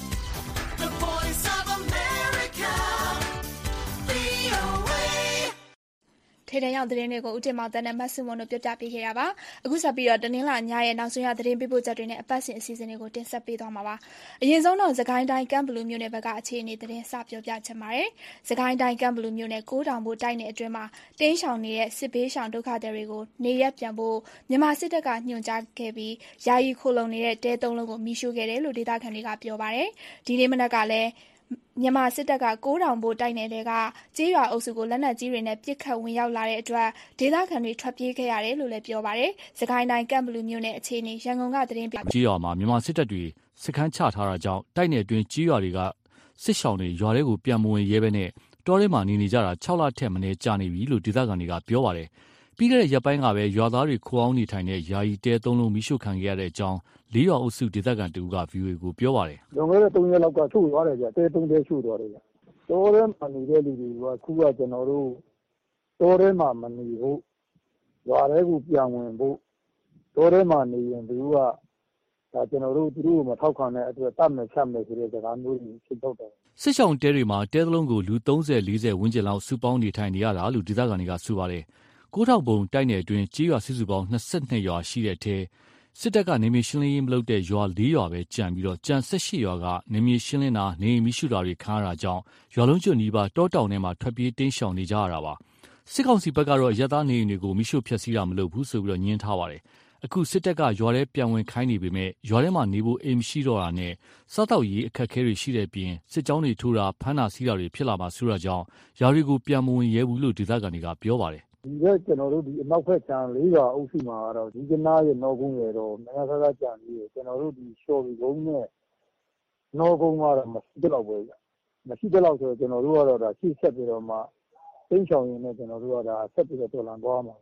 the voice of America, ဗွီ အို အေထေတရောက်သတင်းတွေကိုဦးတင်မောင်တန်းနဲ့မတ်စုမွန်တို့ပြပြပေးခဲ့တာပါအခုဆက်ပြီးတော့တနင်္လာညရဲ့နောက်ဆုံးရသတင်းပေးပို့ချက်တွေနဲ့အပတ်စဉ်အစီအစဉ်တွေကိုတင်ဆက်ပေးသွားမှာပါအရင်ဆုံးတော့စကိုင်းတိုင်းကမ်ဘလူးမြို့နယ်ဘက်ကအခြေအနေသတင်းစပြောပြချင်ပါတယ်စကိုင်းတိုင်းကမ်ဘလူးမြို့နယ်ကိုးတောင်ဘို့တိုက်နယ်အတွင်းမှာတင်းရှောင်နေတဲ့စစ်ဘေးရှောင်ဒုက္ခသည်တွေကိုနေရက်ပြန်ဖို့မြန်မာစစ်တပ်ကညွှန်ကြားခဲ့ပြီးယာယီခိုလုံနေတဲ့တဲသုံးလုံးကိုမိရှို့ခဲ့တယ်လို့ဒေသခံတွေကပြောပါတယ်ဒီနေ့မနက်ကလည်းမြန်မာစစ်တပ်ကကိုးတောင်ဘို့တိုက်နယ်တွေကကြေးရွာအုပ်စုကိုလက်နက်ကြီးတွေနဲ့ပစ်ခတ်ဝင်ရောက်လာတဲ့အတွက်ဒေသခံတွေထွက်ပြေးခဲ့ရတယ်လို့လည်းပြောပါတယ်။စကိုင်းတိုင်းကမ်ဘလူးမြို့နယ်အခြေအနေရန်ကုန်ကသတင်းပြကြေးရွာမှာမြန်မာစစ်တပ်တွေစခန်းချထားတာကြောင့်တိုက်နယ်အတွင်းကြေးရွာတွေကစစ်ရှောင်တွေရွာတွေကိုပြန်မဝင်ရဲဘဲနဲ့တောထဲမှာနေနေကြတာ၆လထက်မနည်းကြာနေပြီလို့ဒေသခံတွေကပြောပါတယ်။ပြီးခဲ့တဲ့ရက်ပိုင်းကပဲရွာသားတွေခိုအောင်နေထိုင်တဲ့ယာယီတဲသုံးလုံးမိရှုခံခဲ့ရတဲ့အကြောင်းလေးရွာအုပ်စုဒေသခံတူက ဗီ အို အေ ကိုပြောပါတယ်။လွန်ခဲ့တဲ့သုံးရက်လောက်ကချို့သွားတယ်ဗျ။တဲသုံးတဲချို့သွားတယ်ဗျ။တောထဲမှာနေတဲ့လူတွေကခုကကျွန်တော်တို့တောထဲမှာမနေဖို့ရွာထဲကိုပြန်ဝင်ဖို့တောထဲမှာနေရင်သူကဒါကျွန်တော်တို့သူတို့ကိုမထောက်ခံတဲ့အတွက်တတ်မယ်ဖြတ်မယ်ဆိုတဲ့စကားမျိုးတွေဖြစ်တော့တယ်။စစ်ဆောင်တဲတွေမှာတဲသလုံးကိုလူသုံးဆယ်လေးဆယ်ဝန်းကျင်လောက်စုပေါင်းနေထိုင်နေရတာလို့ဒေသခံတွေကဆိုပါတယ်။ကိုးထောင်ပုံတိုက်နယ်အတွင်းကြေးရွာစုစုပေါင်း၂၂ရွာရှိတဲ့အထဲစစ်တပ်ကနေမြေရှင်းလင်းရေးမလုပ်တဲ့ရွာ၄ရွာပဲကြံပြီးတော့ကြံ၁၈ရွာကနေမြေရှင်းလင်းတာနေမိရှုတာတွေခံရတာကြောင့်ရွာလုံးကျွတ်နီးပါးတောတောင်ထဲမှာထွက်ပြေးတင်းရှောင်နေကြရတာပါစစ်ကောင်စီဘက်ကတော့ရက်သားနေအိမ်တွေကိုမိရှုဖျက်ဆီးတာမလုပ်ဘူးဆိုပြီးတော့ညှင်းထားပါတယ်အခုစစ်တပ်ကရွာထဲပြန်ဝင်ခိုင်းနေပေမဲ့ရွာထဲမှာနေဖို့အိမ်မရှိတော့တာနဲ့စားတောက်ရေးအခက်အခဲတွေရှိတဲ့ပြင်စစ်ကြောင်းတွေထိုးတာဖမ်းတာဆီးတာတွေဖြစ်လာမှာဆိုတော့ကြောင့်ရွာတွေကိုပြန်မဝင်ရဲဘူးလို့ဒေသခံတွေကပြောပါတယ်ဒီကကျွန်တော်တို့ဒီအနောက်ဘက်ခြမ်းလေးရွာအုပ်စုမှာတော့ဒီကနားရဲ့နော်ကုန်းရဲ့တော့မရခါကကြံပြီးကျွန်တော်တို့ဒီရှော်ဘီကုန်းနဲ့နော်ကုန်းကတော့မရှိတော့ဘူးဗျမရှိတော့ဆိုတော့ကျွန်တော်တို့ကတော့ဒါရှေ့ဆက်ပြီးတော့မှသိမ်းချောင်ရင်းနဲ့ကျွန်တော်တို့ကဒါဆက်ပြီးတော့တော်လန်သွားမှာ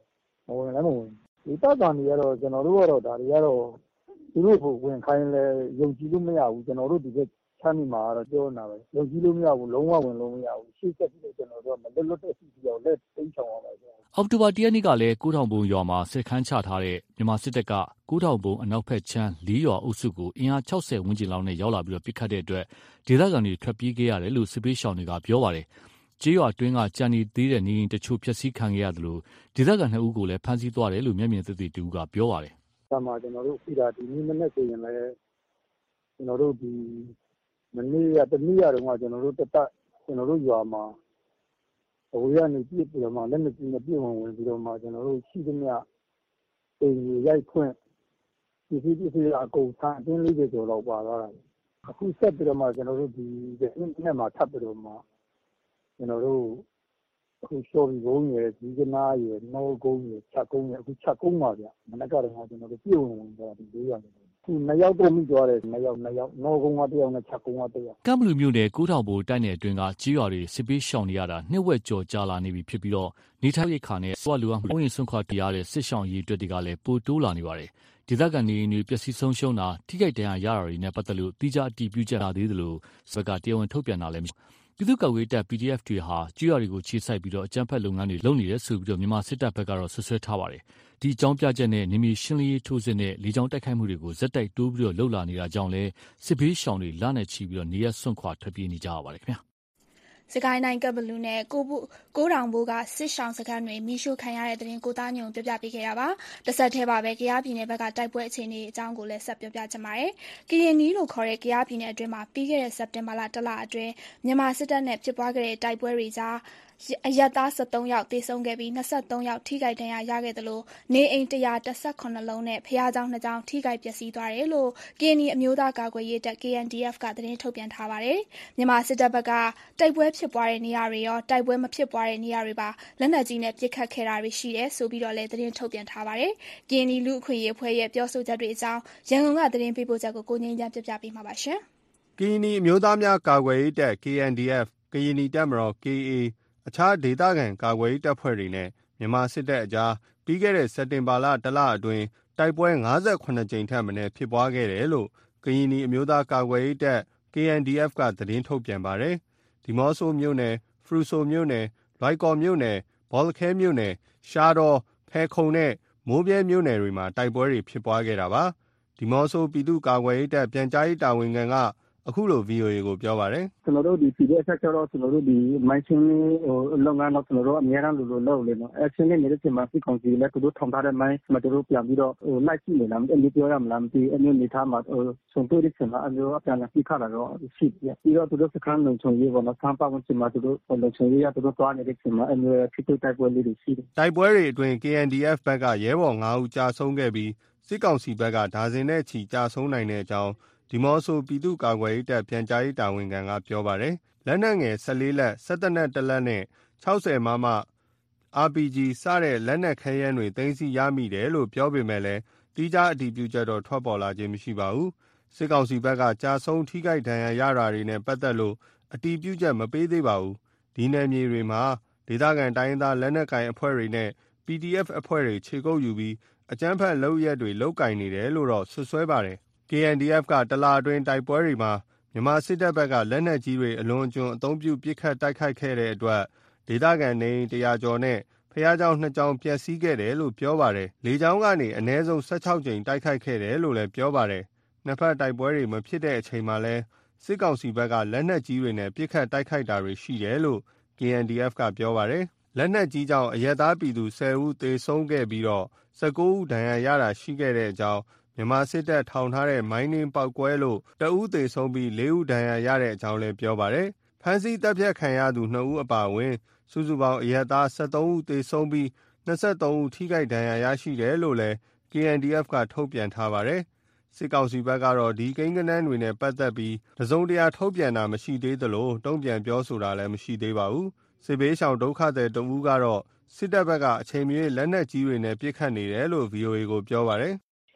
မဝင်လည်းမဝင်ဒီတပ်ကောင်တွေကတော့ကျွန်တော်တို့ကတော့ဒါတွေကတော့သူတို့ကိုဝင်ခိုင်းလဲယုံကြည်လို့မရဘူးကျွန်တော်တို့ဒီဘက်ချမ်းမြေမှာကတော့ပြောနေတာပဲယုံကြည်လို့မရဘူးလုံးဝဝင်လို့မရဘူးရှေ့ဆက်ပြီးတော့ကျွန်တော်တို့ကမလွတ်လွတ်တဲ့စီပြောင်းလက်သိမ်းချောင်းအောင်ပါဗျာအောက်တိုဘာတရက်နေ့ကလည်းကိုးထောင်ဘုံရွာမှာစစ်ခန်းချထားတဲ့မြန်မာစစ်တပ်ကကိုးထောင်ဘုံအနောက်ဘက်ချမ်းလေးရွာအုပ်စုကိုအင်အား၆၀ဝန်းကျင်လောက်နဲ့ရောက်လာပြီးတော့ပစ်ခတ်တဲ့အတွက်ဒေသခံတွေထွက်ပြေးခဲ့ရတယ်လို့စစ်ပေးရှောင်တွေကပြောပါတယ်ကျေးရွာတွင်းကကြံနေသေးတဲ့နေအိမ်တချို့ဖျက်ဆီးခံခဲ့ရတယ်လို့ဒေသခံနှစ်ဦးကိုလည်းဖမ်းဆီးသွားတယ်လို့မျက်မြင်သက်သေတူကပြောပါတယ်။ဒါမှကျွန်တော်တို့ပြည်တာဒီနေ့မနေ့ဆိုရင်လည်းကျွန်တော်တို့ဒီမနေ့ကတနေ့ရတော့ကျွန်တော်တို့တပတ်ကျွန်တော်တို့ရွာမှာအဝေးကနေပြစ်ပြီးတော့မှလက်မကြီးနဲ့ပြည့်ဝင်ဝင်ပြီးတော့မှကျွန်တော်တို့ရှိသမျှအိမ်ကြီးရိုက်ဖွင့်ဒီဒီဒီအကုန်ဆန်းအင်းလေးတွေကျော်တော့ပါသွားတာအခုဆက်ပြီးတော့မှကျွန်တော်တို့ဒီဒီနေ့မှာထပ်ပြီးတော့မှကျွန်တော်တို့အခုရှော်ပြီးကုန်းရယ်ဒီကနာရယ်နှောကုန်းရယ်ချက်ကုန်းရယ်အခုချက်ကုန်းပါဗျမနက်ကတော့ကျွန်တော်တို့ပြည့်ဝင်ဝင်တော့ဒီလေးရတယ်ခုနှစ်ယောက်တော့မိသွားတယ်နှစ်ယောက်နှစ်ယောက်နှောကုန်းကတစ်ယောက်နဲ့ချက်ကုန်းကတစ်ယောက်ကမ်ဘလူမြို့နယ်ကိုးထောင်ဘိုတိုက်နယ်အတွင်းကကြီးရွာတွေစစ်ပေးရှောင်နေရတာနှစ်ဝက်ကျော်ကြာလာနေပြီဖြစ်ပြီးတော့နေထိုင်ရိတ်ခါနဲ့စွာလူအောင်ဝင်ဆွန့်ခွာတရားတဲ့စစ်ရှောင်ရေးအတွက်တွေကလည်းပိုတိုးလာနေပါတယ်ဒေသခံနေနေပျက်စီးဆုံးရှုံးတာထိခိုက်ဒဏ်ရာရတာတွေနဲ့ပတ်သက်လို့တိကျအတည်ပြုချက်လာသေးတယ်လို့စကတရားဝင်ထုတ်ပြန်တာလည်းပြည်သူ့ကာကွယ်တပ် ပီ ဒီ အက်ဖ် တွေဟာကျွော်တွေကိုခြေစိုက်ပြီးတော့အကြမ်းဖက်လုပ်ငန်းတွေလုပ်နေတယ်ဆိုပြီးတော့မြန်မာစစ်တပ်ဘက်ကတော့ဆွဆွဲထားပါတယ်။ဒီအကြောင်းပြချက်နဲ့နေမြေရှင်းလင်းရေးထိုးစစ်နဲ့လေကြောင်းတိုက်ခိုက်မှုတွေကိုဇက်တိုက်တိုးပြီးတော့လှုပ်လာနေတာကြောင့်လဲစစ်ဘေးရှောင်တွေလနဲ့ချီပြီးတော့နေရဆွန့်ခွာထွက်ပြေးနေကြရပါတယ်ခင်ဗျာ။စကိုင်းတိုင်းကပ်ဘလူးနဲ့ကိုကိုတောင်ဘိုးကစစ်ရှောင်းစခန်းတွေမိရှုခံရတဲ့တဲ့ရင်ကိုသားညုံပြပြပေးခဲ့တာပါ။တစ်ဆက်တည်းပါပဲကယားပြည်နယ်ဘက်ကတိုက်ပွဲအခြေအနေအကြောင်းကိုလည်းဆက်ပြောပြချင်ပါတယ်။ကရင်နီလို့ခေါ်တဲ့ကယားပြည်နယ်အတွင်းမှာပြီးခဲ့တဲ့စက်တင်ဘာလတလအတွင်းမြန်မာစစ်တပ်နဲ့ဖြစ်ပွားခဲ့တဲ့တိုက်ပွဲတွေကြားအရပ်သား၁၃ယောက်သေဆုံးခဲ့ပြီး၂၃ယောက်ထိခိုက်ဒဏ်ရာရခဲ့တယ်လို့နေအိမ်၁၁၇လုံးနဲ့ဖျားเจ้าနှစ်เจ้าထိခိုက်ပျက်စီးသွားတယ်လို့ကရင်နီအမျိုးသားကာကွယ်ရေးတပ် ကေ အန် ဒီ အက်ဖ် ကသတင်းထုတ်ပြန်ထားပါတယ်။မြန်မာစစ်တပ်ဘက်ကတိုက်ပွဲဖြစ်ပွားတဲ့နေရာတွေရောတိုက်ပွဲမဖြစ်ပွားတဲ့နေရာတွေပါလက်နက်ကြီးနဲ့ပစ်ခတ်ခဲ့တာတွေရှိတယ်ဆိုပြီးတော့လည်းသတင်းထုတ်ပြန်ထားပါတယ်။ကရင်နီလူ့အခွင့်အရေးအဖွဲ့ရဲ့ပြောဆိုချက်တွေအကြောင်းရန်ကုန်ကသတင်းပေးပို့ချက်ကိုကိုငြိမ်းချမ်းပြပြပေးမှာပါရှင်။ကရင်နီအမျိုးသားများကာကွယ်ရေးတပ် ကေ အန် ဒီ အက်ဖ် ကရင်နီတပ်မတော် ကေ အေ အခြားဒေသခံကာကွယ်ရေးတပ်ဖွဲ့တွေနဲ့မြန်မာစစ်တပ်အကြားပြီးခဲ့တဲ့စက်တင်ဘာလတလအတွင်းတိုက်ပွဲ၅၇ကြိမ်ထက်မနည်းဖြစ်ပွားခဲ့တယ်လို့ကရင်နီအမျိုးသားကာကွယ်ရေးတပ် ကေ အန် ဒီ အက်ဖ် ကသတင်းထုတ်ပြန်ပါတယ်။ဒီမော့ဆိုမြို့နယ်ဖရူဆိုမြို့နယ်လွိုက်ကော်မြို့နယ်ဘောလခဲမြို့နယ်ရှားတော်ဖဲခုံနဲ့မိုးပြဲမြို့နယ်တွေမှာတိုက်ပွဲတွေဖြစ်ပွားခဲ့တာပါ။ဒီမော့ဆိုပြည်သူ့ကာကွယ်ရေးတပ်ပြန်ကြားရေးတာဝန်ခံကအခုလို ဗီအိုအေ ကိုပြောပါတယ်။ကျွန်တော်တို့ဒီ ပီ ဒီ အက်ဖ် ကျတော့ကျွန်တော်တို့ဒီမိုင်းချင်းလေးဟိုလုပ်ငန်းတော့ကျွန်တော်တို့အများအားလိုလိုလုပ်လေနော်။အချင်းလေးနေတဲ့ချိန်မှာစစ်ကောင်စီလည်းသူတို့ထောင်ထားတဲ့မိုင်းမတို့တို့ပြန်ပြီးတော့ဟိုလိုက်ကြည့်နေလားအဲ့လိုပြောရမလားမသိအဲ့လိုနေထားမှာဟိုဆုံးတွေ့တဲ့ချိန်မှာအဲ့လိုအပြန်လာပြီးခါတာတော့ရှိတယ်။ပြီးတော့သူတို့စခန်းလုံခြုံရေးပေါ့နော်။ဆန်းပါဝင်ချိန်မှာသူတို့လုံခြုံရေးရသူတို့တွားနေတဲ့ချိန်မှာအဲ့လိုဖြစ်တဲ့တိုက်ပွဲလေးတွေရှိတယ်။တိုက်ပွဲတွေအတွင်း ကေ အန် ဒီ အက်ဖ် ဘက်ကရဲဘော်၅ဦးကြာဆုံးခဲ့ပြီးစစ်ကောင်စီဘက်ကဒါဇင်နဲ့ချီကြာဆုံးနိုင်တဲ့အကြောင်းဒီမော့ဆိုပြည်သူ့ကာကွယ်ရေးတပ်ပြန်ကြားရေးတာဝန်ခံကပြောပါတယ်။လက်နက်ငယ်၁၄လက်၊စက်သေနတ်တစ်လက်နဲ့၆၀မမ အာပီဂျီ စတဲ့လက်နက်ခဲယမ်းတွေသိမ်းဆည်းရမိတယ်လို့ပြောပေမဲ့လည်းတိကျအတည်ပြုချက်တော့ထွက်ပေါ်လာခြင်းမရှိပါဘူး။စစ်ကောင်စီဘက်ကကြာဆုံးထိခိုက်ဒဏ်ရာရတာတွေနဲ့ပတ်သက်လို့အတည်ပြုချက်မပေးသေးပါဘူး။ဒီနယ်မြေတွေမှာဒေသခံတိုင်းရင်းသားလက်နက်ကိုင်အဖွဲ့တွေနဲ့ ပီ ဒီ အက်ဖ် အဖွဲ့တွေခြေကုပ်ယူပြီးအကြမ်းဖက်လုပ်ရက်တွေလုပ်ကင်နေတယ်လို့တော့ဆွဆွဲပါတယ်။ ကေ အန် ဒီ အက်ဖ် ကတလအတွင်းတိုက်ပွဲတွေမှာမြန်မာစစ်တပ်ဘက်ကလက်နက်ကြီးတွေအလွန်အကျွံအသုံးပြုပစ်ခတ်တိုက်ခိုက်ခဲ့တဲ့အတွက်ဒေသခံနေတရာကျော်နဲ့ဖျားเจ้าနှစ်ကျောင်းပျက်စီးခဲ့တယ်လို့ပြောပါတယ်။လေကြောင်းကနေအနည်းဆုံး၁၆ကြိမ်တိုက်ခိုက်ခဲ့တယ်လို့လည်းပြောပါတယ်။နှစ်ဖက်တိုက်ပွဲတွေမဖြစ်တဲ့အချိန်မှာလဲစစ်ကောင်စီဘက်ကလက်နက်ကြီးတွေနဲ့ပစ်ခတ်တိုက်ခိုက်တာတွေရှိတယ်လို့ ကေ အန် ဒီ အက်ဖ် ကပြောပါတယ်။လက်နက်ကြီးကြောင့်အရပ်သားပြည်သူ၁၀ဦးသေဆုံးခဲ့ပြီးတော့၁၉ဦးဒဏ်ရာရတာရှိခဲ့တဲ့အကြောင်းမြန်မာစစ်တပ်ထောင်ထားတဲ့မိုင်းနင်းပေါက်ကွဲလို့တဦးသေဆုံးပြီး၄ဦးဒဏ်ရာရတဲ့အကြောင်းလည်းပြောပါတယ်။ဖမ်းဆီးတပ်ဖြတ်ခံရသူ၂ဦးအပါအဝင်စုစုပေါင်းအရပ်သား၁၃ဦးသေဆုံးပြီး၂၃ဦးထိခိုက်ဒဏ်ရာရရှိတယ်လို့လည်း ကေ အန် ဒီ အက်ဖ် ကထုတ်ပြန်ထားပါတယ်။စစ်ကောင်စီဘက်ကတော့ဒီကိန်းဂဏန်းတွေနဲ့ပတ်သက်ပြီးတစုံတရာထုတ်ပြန်တာမရှိသေးသလိုတုံ့ပြန်ပြောဆိုတာလည်းမရှိသေးပါဘူး။စစ်ဘေးရှောင်ဒုက္ခသည်တဦးကတော့စစ်တပ်ဘက်ကအချိန်မရွေးလက်နက်ကြီးတွေနဲ့ပစ်ခတ်နေတယ်လို့ ဗီအိုအေ ကိုပြောပါတယ်။စ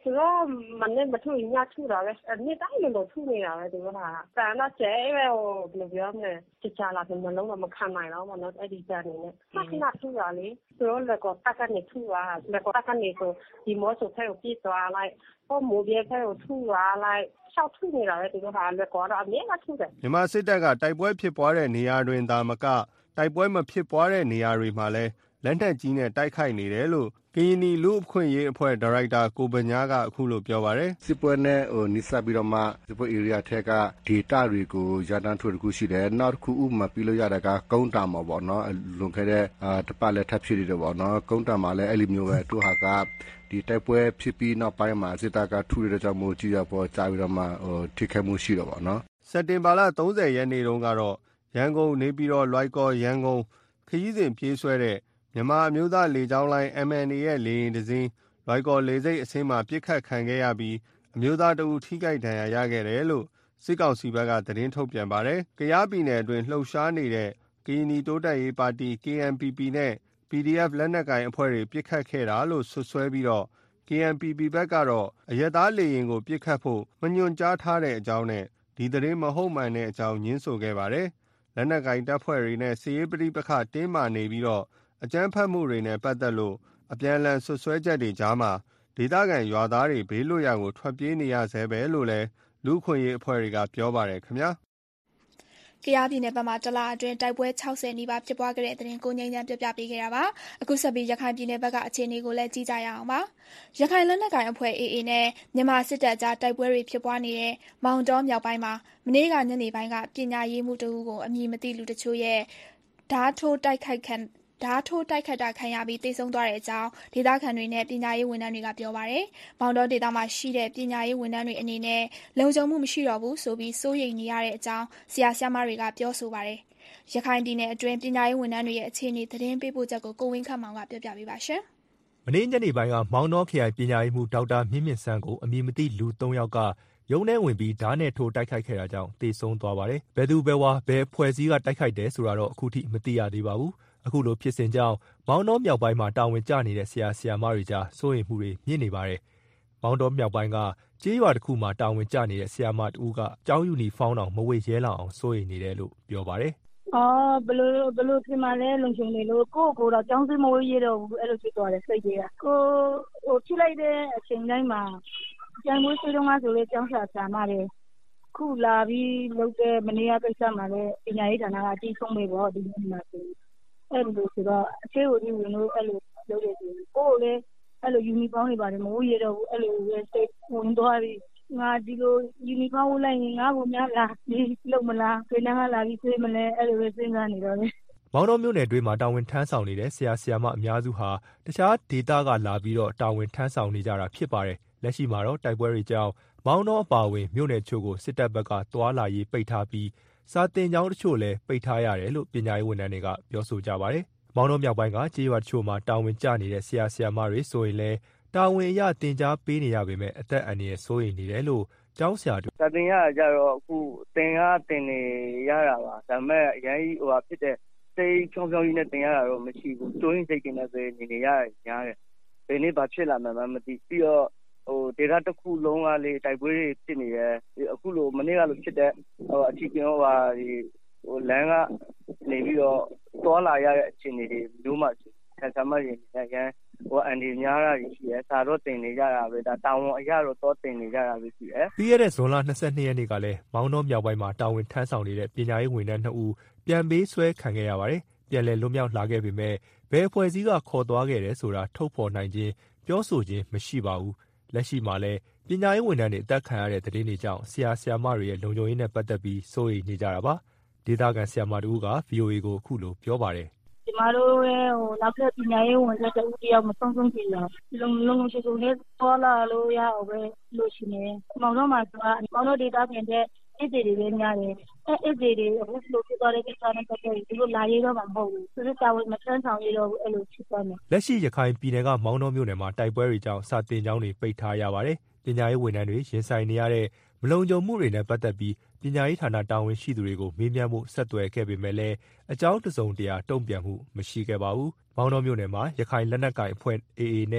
သူတို့မနေ့မထူညထူတာပဲနေ့တိုင်းလိုထူနေတာပဲသူကဟာတန်တော့ကျဲပဲဟိုဘယ်လိုပြောမလဲချစ်ချလာတယ်မလုံးတော့မခံနိုင်တော့မနော်အဲ့ဒီတန်နေနဲ့ခဏထူတာလေသူတို့လည်းကောတက်ကနေထူတာလည်းကောတက်ကနေဆိုဒီမောဆိုဖဲကိုပြေးသွားလိုက်ဟိုမိုးပြေးဖဲကိုထူသွားလိုက်ရှောက်ထူနေတာပဲသူကဟာလည်းကောတော့အမြဲတမ်းထူတယ်မြန်မာစစ်တပ်ကတိုက်ပွဲဖြစ်ပွားတဲ့နေရာတွင်သာမကတိုက်ပွဲမဖြစ်ပွားတဲ့နေရာတွေမှာလည်းလက်နက်ကြီးနဲ့တိုက်ခိုက်နေတယ်လို့ကရင်နီလူ့အခွင့်အရေးအဖွဲ့ဒါရိုက်တာကိုဗညာကအခုလိုပြောပါတယ်စစ်ပွဲနဲ့ဟိုနိစပ်ပြီးတော့မှစစ်ပွဲ area ထက်က data တွေကိုရတန်းထွေတခုရှိတယ်နောက်တစ်ခုဥပမာပြလို့ရတဲ့ကကုန်းတာမှာပေါ့နော်လွန်ခဲ့တဲ့အာတပတ်လက်ထပ်ဖြစ်နေတယ်ပေါ့နော်ကုန်းတာမှာလည်းအဲ့လိုမျိုးပဲသူဟာကဒီတိုက်ပွဲဖြစ်ပြီးနောက်ပိုင်းမှာစစ်တပ်ကထူရတဲ့ကြောင့်မို့ကြည့်ရပေါ်ကြာပြီးတော့မှဟိုထိခိုက်မှုရှိတော့ပေါ့နော်စက်တင်ဘာလသုံးဆယ်ရက်နေ့တုန်းကတော့ရန်ကုန်နေပြည်တော်လွိုက်ကော်ရန်ကုန်ခရီးစဉ်ပြေးဆွဲတဲ့မြန်မာအမျိုးသားလေကြောင်းလိုင်း M N A ရဲ့လေယာဉ်တစ်စီးလွိုက်ကော်လေဆိပ်အဆင်းမှာပစ်ခတ်ခံခဲ့ရပြီးအမျိုးသားတဦးထိခိုက်ဒဏ်ရာရခဲ့တယ်လို့စစ်ကောင်စီဘက်ကသတင်းထုတ်ပြန်ပါတယ်။ကယားပြည်နယ်အတွင်းလှုပ်ရှားနေတဲ့ကရင်နီတိုးတက်ရေးပါတီ K N P P နဲ့ P D F လက်နက်ကိုင်အဖွဲ့တွေပစ်ခတ်ခဲ့တာလို့ဆွဆွဲပြီးတော့ K N P P ဘက်ကတော့အရက်သားလေယာဉ်ကိုပစ်ခတ်ဖို့မညွှန်ကြားထားတဲ့အကြောင်းနဲ့ဒီသတင်းမဟုတ်မှန်တဲ့အကြောင်းညင်းဆိုခဲ့ပါတယ်။လက်နက်ကိုင်တပ်ဖွဲ့တွေနဲ့စစ်ရေးပဋိပက္ခတင်းမာနေပြီးတော့အကြမ်းဖက်မှုတွေနဲ့ပတ်သက်လို့အပြန်အလှန်ဆွဆွဲချက်တွေကြားမှာဒေသခံရွာသားတွေဘေးလွတ်ရာကိုထွက်ပြေးနေရဆဲပဲလို့လည်းလူ့ခွင့်ရေးအဖွဲ့တွေကပြောပါတယ်ခင်ဗျာကယားပြည်နယ်ဘက်မှာတလအတွင်းတိုက်ပွဲ၆၀နီးပါးဖြစ်ပွားခဲ့တဲ့တဲ့ရင်ကိုငိမ့်ချမ်းပြပြပေးခဲ့တာပါအခုဆက်ပြီးရခိုင်ပြည်နယ်ဘက်ကအခြေအနေကိုလည်းကြည့်ကြရအောင်ပါရခိုင်လက်နက်ကိုင်အဖွဲ့ A A နဲ့မြန်မာစစ်တပ်ကြားတိုက်ပွဲတွေဖြစ်ပွားနေတဲ့မောင်တောမြောက်ပိုင်းမှာမနေ့ကညနေပိုင်းကပညာရေးမှုတအုပ်ကိုအမည်မသိလူတချို့ရဲ့ဓာတ်ထိုးတိုက်ခိုက်ခံဓာတ်ထိုးတိုက်ခတ်တာခံရပြီးတိတ်ဆုံးသွားတဲ့အကြောင်းဒေသခံတွေနဲ့ပညာရေးဝန်ထမ်းတွေကပြောပါတယ်။မောင်တောဒေသမှာရှိတဲ့ပညာရေးဝန်ထမ်းတွေအနေနဲ့လုံခြုံမှုမရှိတော့ဘူးဆိုပြီးစိုးရိမ်နေရတဲ့အကြောင်းဆရာဆရာမတွေကပြောဆိုပါတယ်။ရခိုင်ပြည်နယ်အတွင်းပညာရေးဝန်ထမ်းတွေရဲ့အခြေအနေသတင်းပေးပို့ချက်ကိုကိုဝင်းခန့်မောင်ကပြောပြပေးပါရှင်။မနေ့ညနေပိုင်းကမောင်တောခရိုင်ပညာရေးမှူးဒေါက်တာမြင့်မြင့်စန်းကိုအမည်မသိလူသုံးယောက်ကရုံးထဲဝင်ပြီးဓာတ်နဲ့ထိုးတိုက်ခိုက်ခဲ့တာကြောင့်တေဆုံးသွားပါတယ်။ဘယ်သူဘယ်ဝါဘယ်ဖွဲ့စည်းကတိုက်ခိုက်တယ်ဆိုတာတော့အခုထိမသိရသေးပါဘူး။အခုလိုဖြစ်စဉ်ကြောင့်မောင်တောမြောက်ပိုင်းမှာတာဝန်ကျနေတဲ့ဆရာဆရာမတွေကြားစိုးရိမ်မှုတွေမြင့်နေပါတယ်။မောင်တောမြောက်ပိုင်းကကျေးရွာတစ်ခုမှာတာဝန်ကျနေတဲ့ဆရာမတူကကျောင်းယူနီဖောင်းတောင်မဝေရဲလောက်အောင်စိုးရိမ်နေတယ်လို့ပြောပါတယ်။အော်ဘလို့ဘလို့ဒီမှာလဲလုံချုံနေလို့ကိုကိုတော့ကျောင်းစမဝေရဲတော့ဘူးအဲ့လိုဖြစ်သွားတယ်စိတ်ကြီးကကိုဟိုဖြစ်လိုက်တဲ့အချိန်တိုင်းမှာကျန်မိုးဆွေးတော့မှဆိုလေကျောင်းစာဆရာမတွေခုလာပြီးလုပ်တဲ့မနေ့ကကိစ္စမှာလည်းပညာရေးဌာနကအကြီးဆုံးပဲပေါ့ဒီနေ့မှာဆိုအဲ့လိုဆိုတော့အခြေကိုဒီဝင်လို့အဲ့လိုလုပ်ရစီကိုလည်းအဲ့လိုယူနီဖောင်းတွေပါတယ်မဟုတ်ရတော့ဘူးအဲ့လိုပဲစိတ်ဝင်သွားပြီးငါဒီလိုယူနီဖောင်းဝတ်လိုက်ရင်ငါ့ကိုများလားဒီလုံမလားခေနန်းကလာပြီးဆွေးမလဲအဲ့လိုပဲစဉ်းစားနေတော့လေမောင်တော်မြို့နယ်တွင်းမှာတာဝန်ထမ်းဆောင်နေတဲ့ဆရာဆရာမအများစုဟာတခြားဒေသကလာပြီးတော့တာဝန်ထမ်းဆောင်နေကြတာဖြစ်ပါတယ်လက်ရှိမှာတော့တိုက်ပွဲတွေကြောင့်မောင်တော်အပါအဝင်မြို့နယ်ချို့ကိုစစ်တပ်ဘက်ကသွာလာရေးပိတ်ထားပြီးစာတင်ကျောင်းတချို့လည်းပိတ်ထားရတယ်လို့ပညာရေးဝန်ထမ်းတွေကပြောဆိုကြပါတယ်။မောင်တော်မြောက်ပိုင်းကကျေးရွာတချို့မှာတာဝန်ကျနေတဲ့ဆရာဆရာမတွေဆိုရင်လည်းတာဝန်အရတင် जा ပေးနေရပေမဲ့အသက်အန္တရာယ်စိုးရိမ်နေတယ်လို့ကျောင်းဆရာတို့စာတင်ရကြတော့အခုတင်ကားတင်နေရတာပါဒါပေမဲ့အရင်ဟိုဟာဖြစ်တဲ့စိတ်ချောင်းချောင်းကြီးနဲ့တင်ရတာတော့မရှိဘူးစိုးရင်စိတ်တင်နေဆိုနေနေရတယ်ညားတယ်ဘယ်နေ့ဘာဖြစ်လာမှမသိပြီးတော့ဟိုဒေတာတစ်ခုလုံးကလေတိုက်ပွဲတွေဖြစ်နေတယ်အခုလိုမနေ့ကလိုဖြစ်တဲ့ဟိုအထီးကင်းဟိုဟာဒီဟိုလမ်းကနေပြီးတော့သွားလာရတဲ့အခြေအနေတွေမျိုးမှဆန်ဆမ်းမတွေနဲ့ရန်ဟိုအန်ဒီများတာရှိရဲစာတော့တင်နေကြတာပဲဒါတာဝန်အရတော့တော့တင်နေကြတာပဲရှိရဲပြီးရတဲ့ဇွန်လ၂၂ရက်နေ့ကလည်းမောင်တော်မြောက်ပိုင်းမှာတာဝန်ထမ်းဆောင်နေတဲ့ပညာရေးဝန်ထမ်းနှစ်ဦးပြန်ပေးဆွဲခံခဲ့ရပါတယ်ပြန်လည်လွတ်မြောက်လာခဲ့ပေမဲ့ဘယ်အဖွဲ့အစည်းကခေါ်သွားခဲ့တယ်ဆိုတာထုတ်ဖော်နိုင်ခြင်းပြောဆိုခြင်းမရှိပါဘူးလက်ရှိမှာလည်းပညာရေးဝန်ထမ်းတွေအသက်ခံရတဲ့သတင်းတွေကြောင့်ဆရာဆရာမတွေရဲ့လုံခြုံရေးနဲ့ပတ်သက်ပြီးစိုးရိမ်နေကြတာပါဒေသခံဆရာမတို့က ဗွီအိုအေကိုအခုလိုပြောပါတယ်ကျမတို့ရဲ့ဟိုနောက်ထပ်ပညာရေးဝန်ထမ်းတဦးတယောက်မဆုံးဆုံးကြည့်ရလုံလုံချုံချုံနဲ့ပေါ်လာလို့ရအောင်ပဲလို့ရှိနေမောင်တော်မှာဆိုတာမောင်တော်ဒေသပြင်တဲ့အစ်တွေတွေလည်းများတယ်အဲအစ်တွေတွေအခုလိုဖြစ်သွားတဲ့ကိစ္စနဲ့ပတ်သက်ပြီးသူတို့လာရေးတော့မှာမဟုတ်ဘူးသူတို့တာဝန်မထမ်းဆောင်ရတော့ဘူးအဲ့လိုဖြစ်သွားတယ်လက်ရှိရခိုင်ပြည်နယ်ကမောင်တော်မြို့နယ်မှာတိုက်ပွဲတွေကြောင့်စာတင်ကျောင်းတွေပိတ်ထားရပါတယ်ပညာရေးဝန်ထမ်းတွေရင်ဆိုင်နေရတဲ့မလုံခြုံမှုတွေနဲ့ပတ်သက်ပြီးပညာရေးဌာနတာဝန်ရှိသူတွေကိုမေးမြန်းမှုဆက်သွယ်ခဲ့ပေမဲ့လည်းအကြောင်းတစုံတရာတုံ့ပြန်မှုမရှိခဲ့ပါဘူး။မောင်တော်မြို့နယ်မှာရခိုင်လက်နက်ကိုင်အဖွဲ့ A A နဲ့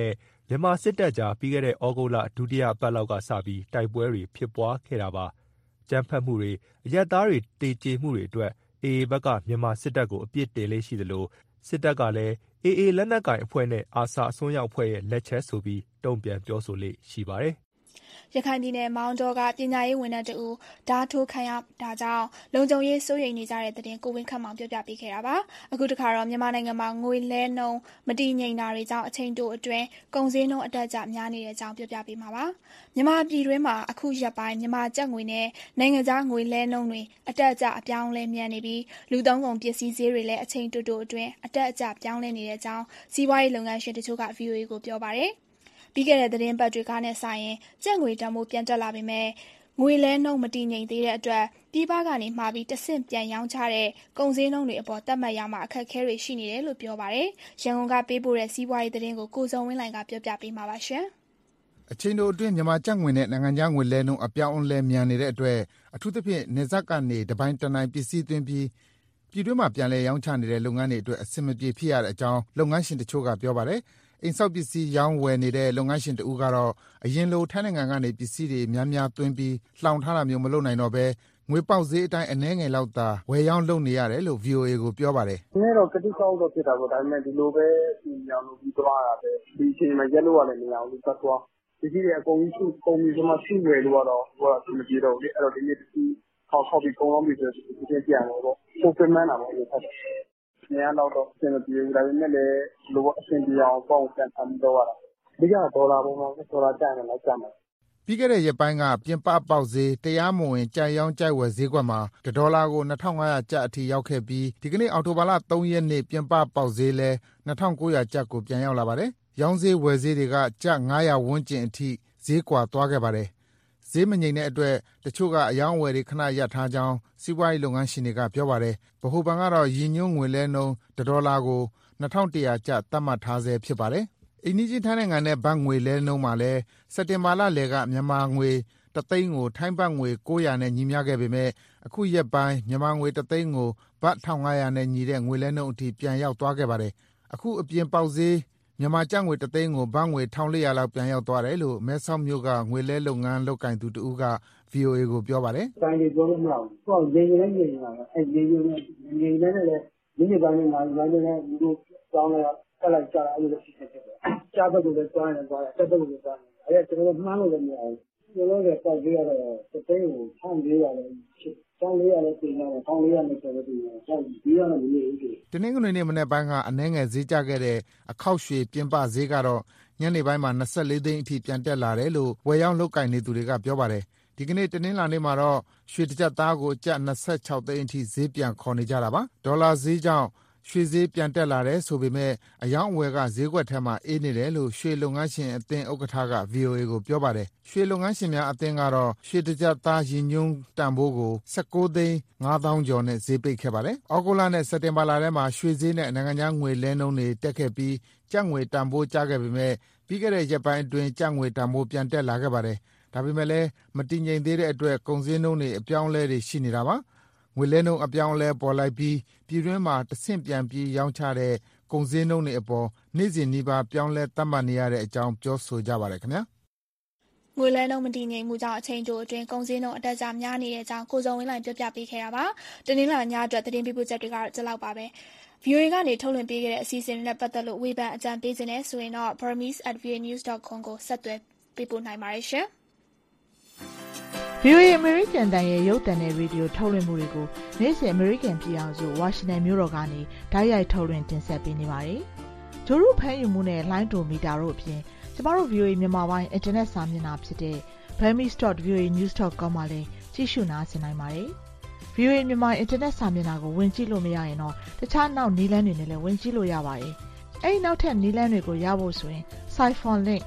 မြန်မာစစ်တပ်ကြားပြီးခဲ့တဲ့ဩဂုတ်လဒုတိယပတ်လောက်ကစပြီးတိုက်ပွဲတွေဖြစ်ပွားခဲ့တာပါ။ကြမ်းဖက်မှုတွေအရပ်သားတွေတေကျေမှုတွေအတွက်အေအေဘက်ကမြန်မာစစ်တပ်ကိုအပြစ်တင်လေးရှိသလိုစစ်တပ်ကလည်းအေအေလက်နက်ကိုင်အဖွဲ့နဲ့အာဆာအစွန်းရောက်အဖွဲ့ရဲ့လက်ချက်ဆိုပြီးတုံ့ပြန်ပြောဆိုလေးရှိပါတယ်။ရခိုင်ပြည်နယ်မောင်တောကပညာရေးဝန်ထမ်းတဦးဓားထိုးခံရတာကြောင့်လုံခြုံရေးစိုးရိမ်နေကြတဲ့တဲ့ကိုဝင်းခန့်မောင်ပြောပြပေးခဲ့တာပါအခုတခါတော့မြန်မာနိုင်ငံမှာငွေလဲနှုန်းမတည်ငြိမ်တာတွေကြောင့်အချိန်တိုအတွင်းကုန်စည်နှုန်းအတက်အကျများနေတဲ့အကြောင်းပြောပြပေးမှာပါမြန်မာပြည်တွင်းမှာအခုရက်ပိုင်းမြန်မာကျပ်ငွေနဲ့နိုင်ငံခြားငွေလဲနှုန်းတွေအတက်အကျအပြောင်းလဲမြန်နေပြီးလူသုံးကုန်ပစ္စည်းဈေးတွေလည်းအချိန်တိုတိုအတွင်းအတက်အကျပြောင်းလဲနေတဲ့အကြောင်းစီးပွားရေးလုပ်ငန်းရှင်တချို့က ဗွီအိုအေ ကိုပြောပါတယ်ပြီးခဲ့တဲ့သတင်းပတ်တွေကနဲ့ဆိုင်ရင်ကျပ်ငွေတန်ဖိုးပြန်တက်လာပေမဲ့ငွေလဲနှုန်းမတည်ငြိမ်သေးတဲ့အတွက်ပြည်ပကနေမှာပြီးတဆင့်ပြန်ရောင်းချတဲ့ကုန်စည်နှုန်းတွေအပေါ်တတ်မှတ်ရမှာအခက်အခဲတွေရှိနေတယ်လို့ပြောပါတယ်။ရန်ကုန်ကပေးပို့တဲ့စီးပွားရေးသတင်းကိုကိုစုံဝင်းလိုင်ကပြောပြပေးမှာပါရှင်။အချိန်တိုအတွင်းမြန်မာကျပ်ငွေနဲ့နိုင်ငံခြားငွေလဲနှုန်းအပြောင်းအလဲမြန်နေတဲ့အတွက်အထူးသဖြင့်နေဆက်ကနေတပိုင်းတနိုင်ပစ္စည်းသွင်းပြီးပြည်တွင်းမှာပြန်လည်ရောင်းချနေတဲ့လုပ်ငန်းတွေအတွက်အဆင်မပြေဖြစ်ရတဲ့အကြောင်းလုပ်ငန်းရှင်တချို့ကပြောပါတယ်။အိမ်ဆောက်ပစ္စည်းရောင်းဝယ်နေတဲ့လုပ်ငန်းရှင်တဦးကတော့အရင်လိုထိုင်းနိုင်ငံကနေပစ္စည်းတွေများများသွင်းပြီးလှောင်ထားတာမျိုးမလုပ်နိုင်တော့ဘဲငွေပေါက်ဈေးအတိုင်းအနည်းငယ်လောက်သာဝယ်ရောင်းလုပ်နေရတယ်လို့ ဗွီအိုအေ ကိုပြောပါတယ်။နည်းတော့ကတိကောက်တော့ဖြစ်တာပေါ့ဒါပေမဲ့ဒီလိုပဲစီရောင်လို့ပြီးသွားတာပဲဒီအချိန်မှာရက်လို့ရတယ်နေအောင်လို့သတ်သွားဒီကြီးတွေအကုန်ကြီးစုပုံပြီးဆိုမှစုဝယ်လို့ကတော့ဟိုကမပြေတော့ဘူးလေအဲ့တော့ဒီနေ့ဒီခေါက်ခေါက်ပြီးကုန်အောင်ပြီးဆိုဒီချင်းပြန်တော့ပုံပင်မှန်းတာပေါ့ဒီဖက်နေရာတော့တော့အဆင်မပြေဘူးဒါပေမဲ့လည်းလိုအဆင်ပြေအောင်ပေါ့ပြန်ထမ်းတော့ရတာဒီကဒေါ်လာပုံမှန်ဒေါ်လာကျန်တယ်လိုက်ကျမယ်ပြီးခဲ့တဲ့ရက်ပိုင်းကပြင်ပပေါက်ဈေးတရားမဝင်ကြိုက်ရောင်းကြိုက်ဝယ်ဈေးကွက်မှာဒေါ်လာကိုနှစ်ထောင်ငါးရာကျပ်အထိရောက်ခဲ့ပြီးဒီကနေ့အောက်တိုဘာလသုံးရက်နေ့ပြင်ပပေါက်ဈေးလဲနှစ်ထောင်ကိုးရာကျပ်ကိုပြန်ရောက်လာပါတယ်။ရောင်းဈေးဝယ်ဈေးတွေကကျပ်ငါးရာဝန်းကျင်အထိဈေးကွာသွားခဲ့ပါတယ်။ဈေးမငြိမ်တဲ့အတွက်တချို့ကအယောင်းဝယ်တွေခဏရပ်ထားကြောင်းစီးပွားရေးလုပ်ငန်းရှင်တွေကပြောပါတယ်။ဗဟိုဘဏ်ကတော့ရည်ညွှန်းငွေလဲနှုန်းဒေါ်လာကိုနှစ်ထောင်တစ်ရာကျပ်သတ်မှတ်ထားဆဲဖြစ်ပါတယ်။အိန္ဒိယထိုင်းနိုင်ငံနဲ့ဘတ်ငွေလဲနှုန်းမှာလည်းစက်တင်ဘာလလယ်ကမြန်မာငွေတသိန်းကိုထိုင်းဘတ်ငွေကိုးရာနဲ့ညီမျှခဲ့ပေမဲ့အခုရက်ပိုင်းမြန်မာငွေတသိန်းကိုဘတ်တစ်ထောင်ငါးရာနဲ့ညီတဲ့ငွေလဲနှုန်းအထိပြန်ရောက်သွားခဲ့ပါတယ်။အခုအပြင်ပေါက်ဈေးမြန်မာကျပ်ငွေတသိန်းကိုဘတ်ငွေတစ်ထောင်လေးရာလောက်ပြန်ရောက်သွားတယ်လို့မဲဆောက်မြို့ကငွေလဲလုပ်ငန်းလုပ်ကိုင်သူတဦးက ဗွီအိုအေ ကိုပြောပါတယ်။တိုင်းတွေပြောလို့မရဘူး။ဟိုကရေရင်လည်းရေရင်ပါပဲ။အဲရေရင်နဲ့ရေရင်နဲ့လည်းမိနစ်ပိုင်းနဲ့နာရီပိုင်းနဲ့ဒီလိုကြောင်းလိုက်တက်လိုက်ကြတာအဲ့လိုဖြစ်ဖြစ်တယ်။ကြားဘက်ကိုလည်းသွားနေသွားတယ်တက်ဘက်ကိုလည်းသွားနေ။အဲကျွန်တော်မှန်းလို့လည်းမရဘူး။ကျွန်တော်လည်းပေါက်ကြည့်ရတော့တသိန်းကိုတစ်ထောင်လေးရာလည်းဖြစ်တစ်ထောင်လေးရာလည်းပြင်ရတယ်တစ်ထောင်လေးရာနဲ့ဆိုတော့ဒီဆောက်ပြီးရတော့မနေဘူး။တနင်္ဂနွေနေ့မနေ့ပိုင်းကအနှဲငယ်ဈေးကျခဲ့တဲ့အခောက်ရွှေပြင်ပဈေးကတော့ညနေပိုင်းမှာနှစ်လေးသိန်းအထိပြန်တက်လာတယ်လို့ဝယ်ရောင်းလုပ်ကိုင်နေသူတွေကပြောပါတယ်။ဒီကနေ့တနင်္လာနေ့မှာတော့ရွှေတစ်ကျပ်သားကိုကျပ်နှစ်ဆယ့်ခြောက်သိန်းအထိဈေးပြန်ခေါ်နေကြတာပါ။ဒေါ်လာဈေးကြောင့်ရွှေဈေးပြန်တက်လာတယ်ဆိုပေမဲ့အယောင်းအဝယ်ကဈေးကွက်ထဲမှာအေးနေတယ်လို့ရွှေလုပ်ငန်းရှင်အသင်းဥက္ကဋ္ဌက ဗွီအိုအေ ကိုပြောပါတယ်။ရွှေလုပ်ငန်းရှင်များအသင်းကတော့ရွှေတစ်ကျပ်သားရည်ညွှန်းတန်ဖိုးကို၁၉သိန်းငါးသောင်းကျော်နဲ့ဈေးပိတ်ခဲ့ပါတယ်။ဩဂုတ်လနဲ့စက်တင်ဘာလထဲမှာရွှေဈေးနဲ့နိုင်ငံခြားငွေလဲနှုန်းတွေတက်ခဲ့ပြီးကျပ်ငွေတန်ဖိုးကျခဲ့ပေမဲ့ပြီးခဲ့တဲ့ရက်ပိုင်းအတွင်းကျပ်ငွေတန်ဖိုးပြန်တက်လာခဲ့ပါတယ်။ဒါပေမဲ့လည်းမတည်ငြိမ်သေးတဲ့အတွက်ကုန်စည်နှုန်းတွေအပြောင်းအလဲတွေရှိနေတာပါ။ငွေလဲနှုန်းအပြောင်းအလဲပေါ်လိုက်ပြီးပြည်တွင်းမှာတဆင့်ပြန်ပြီးရောင်းချတဲ့ကုန်စည်နှုန်းတွေအပေါ်နေ့စဉ်နီးပါးပြောင်းလဲသတ်မှတ်နေရတဲ့အကြောင်းပြောဆိုကြပါတယ်ခင်ဗျာ။ငွေလဲနှုန်းမတည်ငြိမ်မှုကြောင့်အချိန်တိုအတွင်းကုန်စည်နှုန်းအတက်အကျများနေတဲ့အကြောင်းကိုစုံဝင်းလိုင်ပြောပြပေးခဲ့တာပါ။တနင်္လာညအတွက်သတင်းပေးပို့ချက်တွေကတော့ဒီလောက်ပါပဲ။ ဗွီအိုအေ ကနေထုတ်လွှင့်ပေးခဲ့တဲ့အစီအစဉ်တွေနဲ့ပတ်သက်လို့ဝေဖန်အကြံပေးခြင်းနဲ့ဆိုရင်တော့ burmese at v o a news dot com ကိုဆက်သွယ်ပေးပို့နိုင်ပါတယ်ရှင်။ဗွီအိုအေ American တန်ရဲ့ရုပ်သံနဲ့ရေဒီယိုထုတ်လွှင့်မှုတွေကိုနေ့စဉ် American ပြည်အောင်စုဝါရှင်တန်မြို့တော်ကနေတိုက်ရိုက်ထုတ်လွှင့်တင်ဆက်ပေးနေပါတယ်။ဂျိုရုဖမ်းယူမှုနဲ့လိုင်းတိုမီတာတို့အပြင်ကျမတို့ ဗွီအိုအေ မြန်မာပိုင်းအင်တာနက်စာမျက်နှာဖြစ်တဲ့ burmese dot v o a news dot com မှာလည်းကြည့်ရှုနားဆင်နိုင်ပါတယ်။ ဗွီအိုအေ မြန်မာအင်တာနက်စာမျက်နှာကိုဝင်ကြည့်လို့မရရင်တော့တခြားနောက်နည်းလမ်းတွေနဲ့လည်းဝင်ကြည့်လို့ရပါတယ်။အဲဒီနောက်ထပ်နည်းလမ်းတွေကိုရဖို့ဆိုရင် Siphon link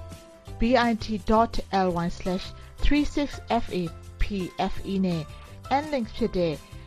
bit dot ly slash three six f a p f e နဲ့ nlink ဖြစ်တဲ့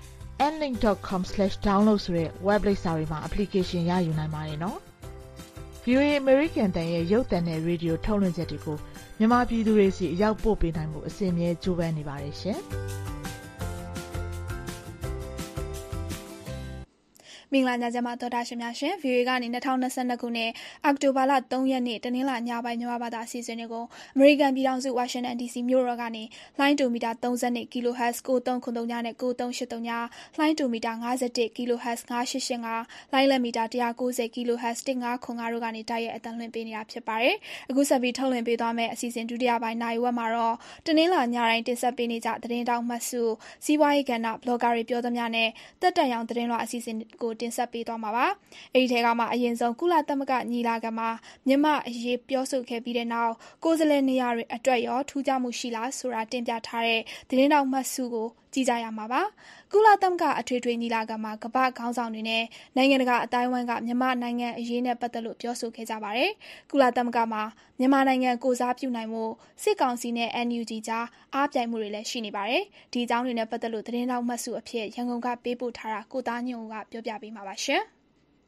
n link dot com slash download ဆိုတဲ့ web လိပ်စာတွေမှာ application ရယူနိုင်ပါတယ်နော်။ ဗွီအိုအေ American တန်ရဲ့ရုပ်သံနဲ့ရေဒီယိုထုတ်လွှင့်ချက်တွေကိုမြန်မာပြည်သူတွေစီအရောက်ပို့ပေးနိုင်မှုအစီအမြဲကြိုးပမ်းနေပါတယ်ရှင်။မင်္ဂလာညချမ်းပါသောတာရှင်များရှင် ဗီအိုအေ ကနေ၂၀၂၂ခုနှစ်အောက်တိုဘာလ၃ရက်နေ့တနင်္လာညပိုင်းမြန်မာဘာသာအစီအစဉ်တွေကိုအမေရိကန်ပြည်ထောင်စုဝါရှင်တန် ဒီစီ မြို့တော်ကနေလှိုင်းတူမီတာ၃၂ kHz ကိုသုံးခုသုံးနဲ့ကိုသုံးရှစ်သုံးလှိုင်းတူမီတာ၅၁ kHz ၅ရှစ်ရှစ်၅လှိုင်းလက်မီတာ၁၉၀ kHz ၁၅ခွန်၅တို့ကနေတိုက်ရိုက်အသံလွှင့်ပေးနေတာဖြစ်ပါတယ်။အခုဆက်ပြီးထုတ်လွှင့်ပေးသွားမယ့်အစီအစဉ်ဒုတိယပိုင်းနိုင်ဝက်မှာတော့တနင်္လာညတိုင်းတင်ဆက်ပေးနေကြသတင်းတောက်မှတ်စုစီးပွားရေးကဏ္ဍဘလော့ဂါတွေပြောသမျှနဲ့တက်တက်ရောင်သတင်းလွှာအစီအစဉ်ကိုတင်ဆက်ပေးသွားမှာပါ။အဲဒီထဲကမှအရင်ဆုံးကုလသမဂ္ဂညီလာခံမှာမြန်မာအရေးပြောဆိုခဲ့ပြီးတဲ့နောက်ကိုယ်စားလှယ်နေရာတွေအတွက်ရောထူးခြားမှုရှိလားဆိုတာတင်ပြထားတဲ့သတင်းတောက်မှတ်စုကိုကြည့်ကြရမှာပါ။ကုလသမဂ္ဂအထွေထွေညီလာခံမှာကမ္ဘာ့ခေါင်းဆောင်တွေနဲ့နိုင်ငံတကာအတိုင်းအဝိုင်းကမြန်မာနိုင်ငံအရေးနဲ့ပတ်သက်လို့ပြောဆိုခဲ့ကြပါတယ်။ကုလသမဂ္ဂမှာမြန်မာနိုင်ငံကိုစားပြုနိုင်မှုစစ်ကောင်စီနဲ့ အန်ယူဂျီ ကြားအားပြိုင်မှုတွေလည်းရှိနေပါတယ်။ဒီအကြောင်းတွေနဲ့ပတ်သက်လို့သတင်းတောက်မှတ်စုအဖြစ်ရန်ကုန်ကပေးပို့ထားတာကိုသားညွန့်ဦးကပြောပြပေးမှာပါရှင်။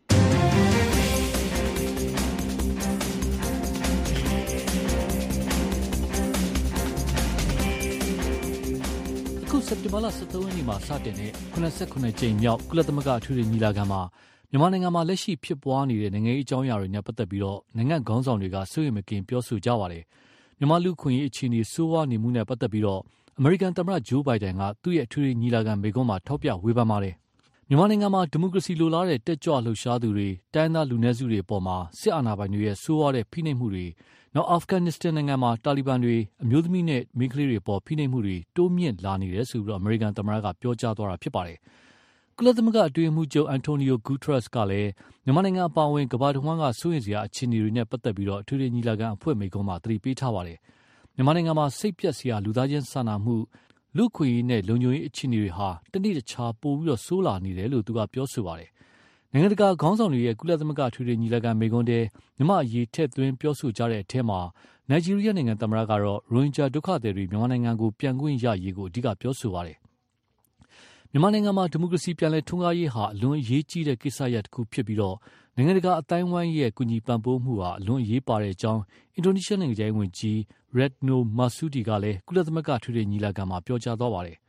အခုစက်တင်ဘာလ၁၃ရက်နေ့မှာစတင်တဲ့၇၇ကြိမ်မြောက်ကုလသမဂ္ဂအထွေထွေညီလာခံမှာမြန်မာနိုင်ငံမှာလက်ရှိဖြစ်ပွားနေတဲ့နိုင်ငံရေးအကြောင်းအရာတွေနဲ့ပတ်သက်ပြီးတော့နိုင်ငံခေါင်းဆောင်တွေကစိုးရိမ်မကင်းပြောဆိုကြပါတယ်။မြန်မာလူခွင့်ရေးအခြေအနေဆိုးဝါးနေမှုနဲ့ပတ်သက်ပြီးတော့အမေရိကန်သမ္မတဂျိုးဘိုင်ဒန်ကသူ့ရဲ့အထွေထွေညီလာခံမိန့်ခွန်းမှာထောက်ပြဝေဖန်ပါတယ်။မြန်မာနိုင်ငံမှာဒီမိုကရေစီလိုလားတဲ့တက်ကြွလှုပ်ရှားသူတွေတိုင်းသားလူနည်းစုတွေအပေါ်မှာစစ်အာဏာပိုင်တွေရဲ့ဆိုးဝါးတဲ့ဖိနှိပ်မှုတွေနောက်အာဖဂန်နစ္စတန်နိုင်ငံမှာတာလီဘန်တွေအမျိုးသမီးနဲ့မိန်းကလေးတွေပေါ်ဖိနှိပ်မှုတွေတိုးမြင့်လာနေတယ်ဆိုပြီးတော့အမေရိကန်သမ္မတကပြောကြားသွားတာဖြစ်ပါတယ်။ကုလသမဂ္ဂအတွင်းမှုချုပ်အန်တိုနီယိုဂူထရက်စ်ကလည်းမြန်မာနိုင်ငံအပါအဝင်ကမ္ဘာတစ်ဝန်းကစိုးရိမ်စရာအခြေအနေတွေနဲ့ပတ်သက်ပြီးတော့အထွေထွေညီလာခံအဖွဲ့မိန့်ခွန်းမှာသတိပေးထားပါတယ်။မြန်မာနိုင်ငံမှာစိတ်ပျက်စရာလူသားချင်းစာနာမှုလူ့ခွင့်ရေးနဲ့လုံခြုံရေးအခြေအနေတွေဟာတနေ့တခြားပိုပြီးတော့ဆိုးလာနေတယ်လို့သူကပြောဆိုပါတယ်။နိုင်ငံတကာခေါင်းဆောင်တွေရဲ့ကုလသမဂ္ဂထွေထွေညီလာခံမိန့်ခွန်းထဲမြန်မာအရေးထည့်သွင်းပြောဆိုကြတဲ့အထက်မှာနိုင်ဂျီးရီးယားနိုင်ငံသမ္မတကတော့ရိုဟင်ဂျာဒုက္ခသည်တွေမြန်မာနိုင်ငံကိုပြန်ခွင့်ရရေးကိုအဓိကပြောဆိုပါတယ်။မြန်မာနိုင်ငံမှာဒီမိုကရေစီပြန်လည်ထွန်းကားရေးဟာအလွန်အရေးကြီးတဲ့ကိစ္စရပ်တစ်ခုဖြစ်ပြီးတော့နိုင်ငံတကာအတိုင်းအဝိုင်းရဲ့ကူညီပံ့ပိုးမှုဟာအလွန်အရေးပါတဲ့အကြောင်းအင်ဒိုနီးရှားနိုင်ငံသားဝန်ကြီး Retno Marsudi ကလည်းကုလသမဂ္ဂထွေထွေညီလာခံမှာပြောကြားသွားပါတယ်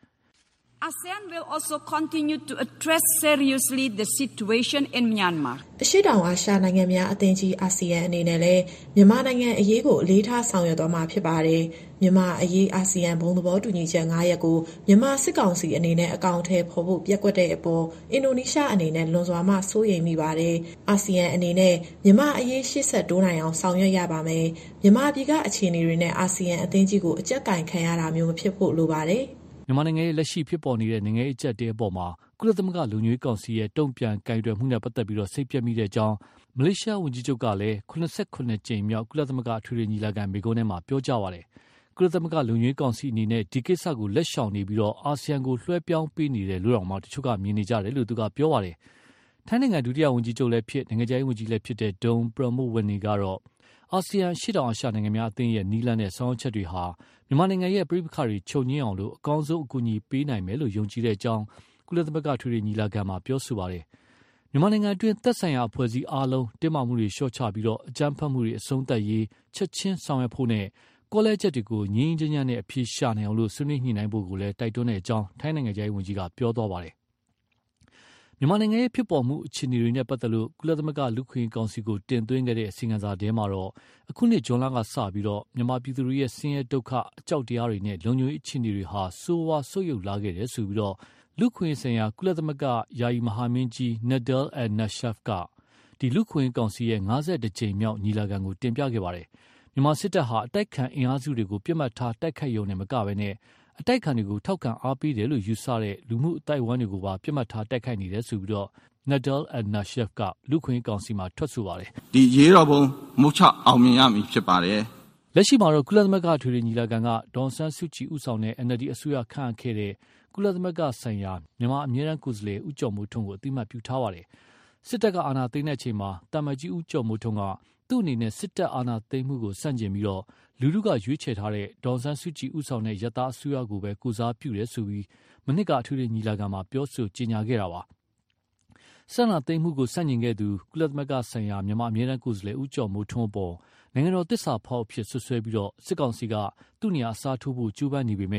ASEAN will also continue to address seriously the situation in Myanmar. အရှေ့တောင်အာရှနိုင်ငံများအသင်းကြီးအာဆီယံအနေနဲ့လည်းမြန်မာနိုင်ငံအရေးကိုအလေးထားဆောင်ရွက်သွားမှာဖြစ်ပါတယ်။မြန်မာအရေးအာဆီယံဘုံသဘောတူညီချက်၅ရပ်ကိုမြန်မာစစ်ကောင်စီအနေနဲ့အကောင့်ထဲပေါ်ဖို့ပြက်ကွက်တဲ့အပေါ်အင်ဒိုနီးရှားအနေနဲ့လွန်စွာမှစိုးရိမ်မိပါတယ်။အာဆီယံအနေနဲ့မြန်မာအရေးရှေ့ဆက်တိုးနိုင်အောင်ဆောင်ရွက်ရပါမယ်။မြန်မာပြည်ကအခြေအနေတွေနဲ့အာဆီယံအသင်းကြီးကိုအကြက်ကင်ခံရတာမျိုးမဖြစ်ဖို့လိုပါတယ်။မြန်မာနိုင်ငံရဲ့လက်ရှိဖြစ်ပေါ်နေတဲ့နိုင်ငံရေးအကျပ်အတည်းအပေါ်မှာကုလသမဂ္ဂလုံခြုံရေးကောင်စီရဲ့တုံ့ပြန်ကိုင်တွယ်မှုနဲ့ပတ်သက်ပြီးတော့စိတ်ပျက်မိတဲ့အကြောင်းမလေးရှားဝန်ကြီးချုပ်ကလည်း၇၇ကြိမ်မြောက်ကုလသမဂ္ဂအထွေထွေညီလာခံမိန့်ခွန်းထဲမှာပြောကြားပါတယ်။ကုလသမဂ္ဂလုံခြုံရေးကောင်စီအနေနဲ့ဒီကိစ္စကိုလက်ရှောင်နေပြီးတော့အာဆီယံကိုလွှဲပြောင်းပေးနေတယ်လို့တောင်မှတချို့ကမြင်နေကြတယ်လို့သူကပြောပါတယ်။ထိုင်းနိုင်ငံဒုတိယဝန်ကြီးချုပ်လည်းဖြစ်နိုင်ငံခြားရေးဝန်ကြီးလည်းဖြစ်တဲ့ဒုံပရမုတ်ဝနီကတော့အာဆီယံရှေ့တောင်အာရှနိုင်ငံများအသင်းရဲ့နီးလန်းတဲ့ဆောင်ရွက်ချက်တွေဟာမြန်မာနိုင်ငံရဲ့ပြည်ပခါတွေချုပ်ငြင်းအောင်လို့အကောင်းဆုံးအကူအညီပေးနိုင်မယ်လို့ယုံကြည်တဲ့အကြောင်းကုလသမဂ္ဂထွေထွေညီလာခံမှာပြောဆိုပါတယ်။မြန်မာနိုင်ငံအတွင်းသက်ဆိုင်ရာအဖွဲ့အစည်းအားလုံးတင်းမာမှုတွေလျှော့ချပြီးတော့အကြမ်းဖက်မှုတွေအဆုံးသတ်ရေးချက်ချင်းဆောင်ရွက်ဖို့နဲ့ကောလဲချက်တွေကိုငြင်းငြင်းညံ့နဲ့အပြည့်ရှာနိုင်အောင်လို့ဆွေးနွေးညှိနှိုင်းဖို့ကိုလည်းတိုက်တွန်းတဲ့အကြောင်းထိုင်းနိုင်ငံခြားရေးဝန်ကြီးကပြောသွားပါတယ်။မြန်မာနိုင်ငံရဲ့ဖြစ်ပေါ်မှုအခြေအနေတွေနဲ့ပတ်သက်လို့ကုလသမဂ္ဂလူ့ခွင့်ရေးကောင်စီကိုတင်သွင်းခဲ့တဲ့အစီရင်ခံစာထဲမှာတော့အခုနှစ်ဇွန်လကစပြီးတော့မြန်မာပြည်သူတွေရဲ့ဆင်းရဲဒုက္ခအကြောက်တရားတွေနဲ့လုံခြုံရေးအခြေအနေတွေဟာဆိုးဝါးဆုတ်ယုတ်လာခဲ့တယ်ဆိုပြီးတော့လူ့ခွင့်ရေးဆိုင်ရာကုလသမဂ္ဂယာယီမဟာမင်းကြီး Nadal al-Nashaf ကဒီလူ့ခွင့်ရေးကောင်စီရဲ့၅၁ကြိမ်မြောက်ညီလာခံကိုတင်ပြခဲ့ပါတယ်။မြန်မာစစ်တပ်ဟာအတိုက်ခံအင်အားစုတွေကိုပြစ်မှတ်ထားတိုက်ခိုက်ရုံနဲ့မကဘဲနဲ့အတိုက်ခံတွေကိုထောက်ခံအားပေးတယ်လို့ယူဆတဲ့လူမှုအတိုက်အဝန်းတွေကိုပါပြစ်မှတ်ထားတိုက်ခိုက်နေတယ်ဆိုပြီးတော့ Nadal al-Nashaf ကလူ့ခွင့်ရေးကောင်စီမှာထွက်ဆိုပါတယ်။ဒီရေတော်ပုံမုတ်ချအောင်မြင်ရမည်ဖြစ်ပါတယ်။လက်ရှိမှာတော့ကုလသမဂ္ဂထွေထွေညီလာခံကဒေါ်ဆန်းစုကြည်ဦးဆောင်တဲ့ အန်အယ်လ်ဒီ အစိုးရခန့်အပ်ခဲ့တဲ့ကုလသမဂ္ဂဆိုင်ရာမြန်မာအမြဲတမ်းကိုယ်စားလှယ်ဦးကျော်မိုးထွန်းကိုအသိအမှတ်ပြုထားပါတယ်။စစ်တပ်ကအာဏာသိမ်းတဲ့အချိန်မှာတာမန်ကြီးဦးကျော်မိုးထွန်းကသူ့အနေနဲ့စစ်တပ်အာဏာသိမ်းမှုကိုစန့်ကျင်ပြီးတော့လူလူကရွေးချယ်ထားတဲ့ဒေါ်ဆန်းစုကြည်ဦးဆောင်တဲ့ရတအစိုးရကိုပဲကိုစားပြုတယ်ဆိုပြီးမနှစ်ကအထွေထွေညီလာခံမှာပြောဆိုကြေညာခဲ့တာပါ။ဆန္ဒသိမ်းမှုကိုစန့်ကျင်ခဲ့သူကုလသမဂ္ဂဆိုင်ရာမြန်မာအမြဲတမ်းကိုယ်စားလှယ်ဦးကျော်မိုးထွန်းပေါ်နိုင်ငံတော်တစ္ဆာဖောက်အဖြစ်ဆွဆွဲပြီးတော့စစ်ကောင်စီကသူ့နေရာအစားထိုးဖို့ကြိုးပမ်းနေပေမဲ့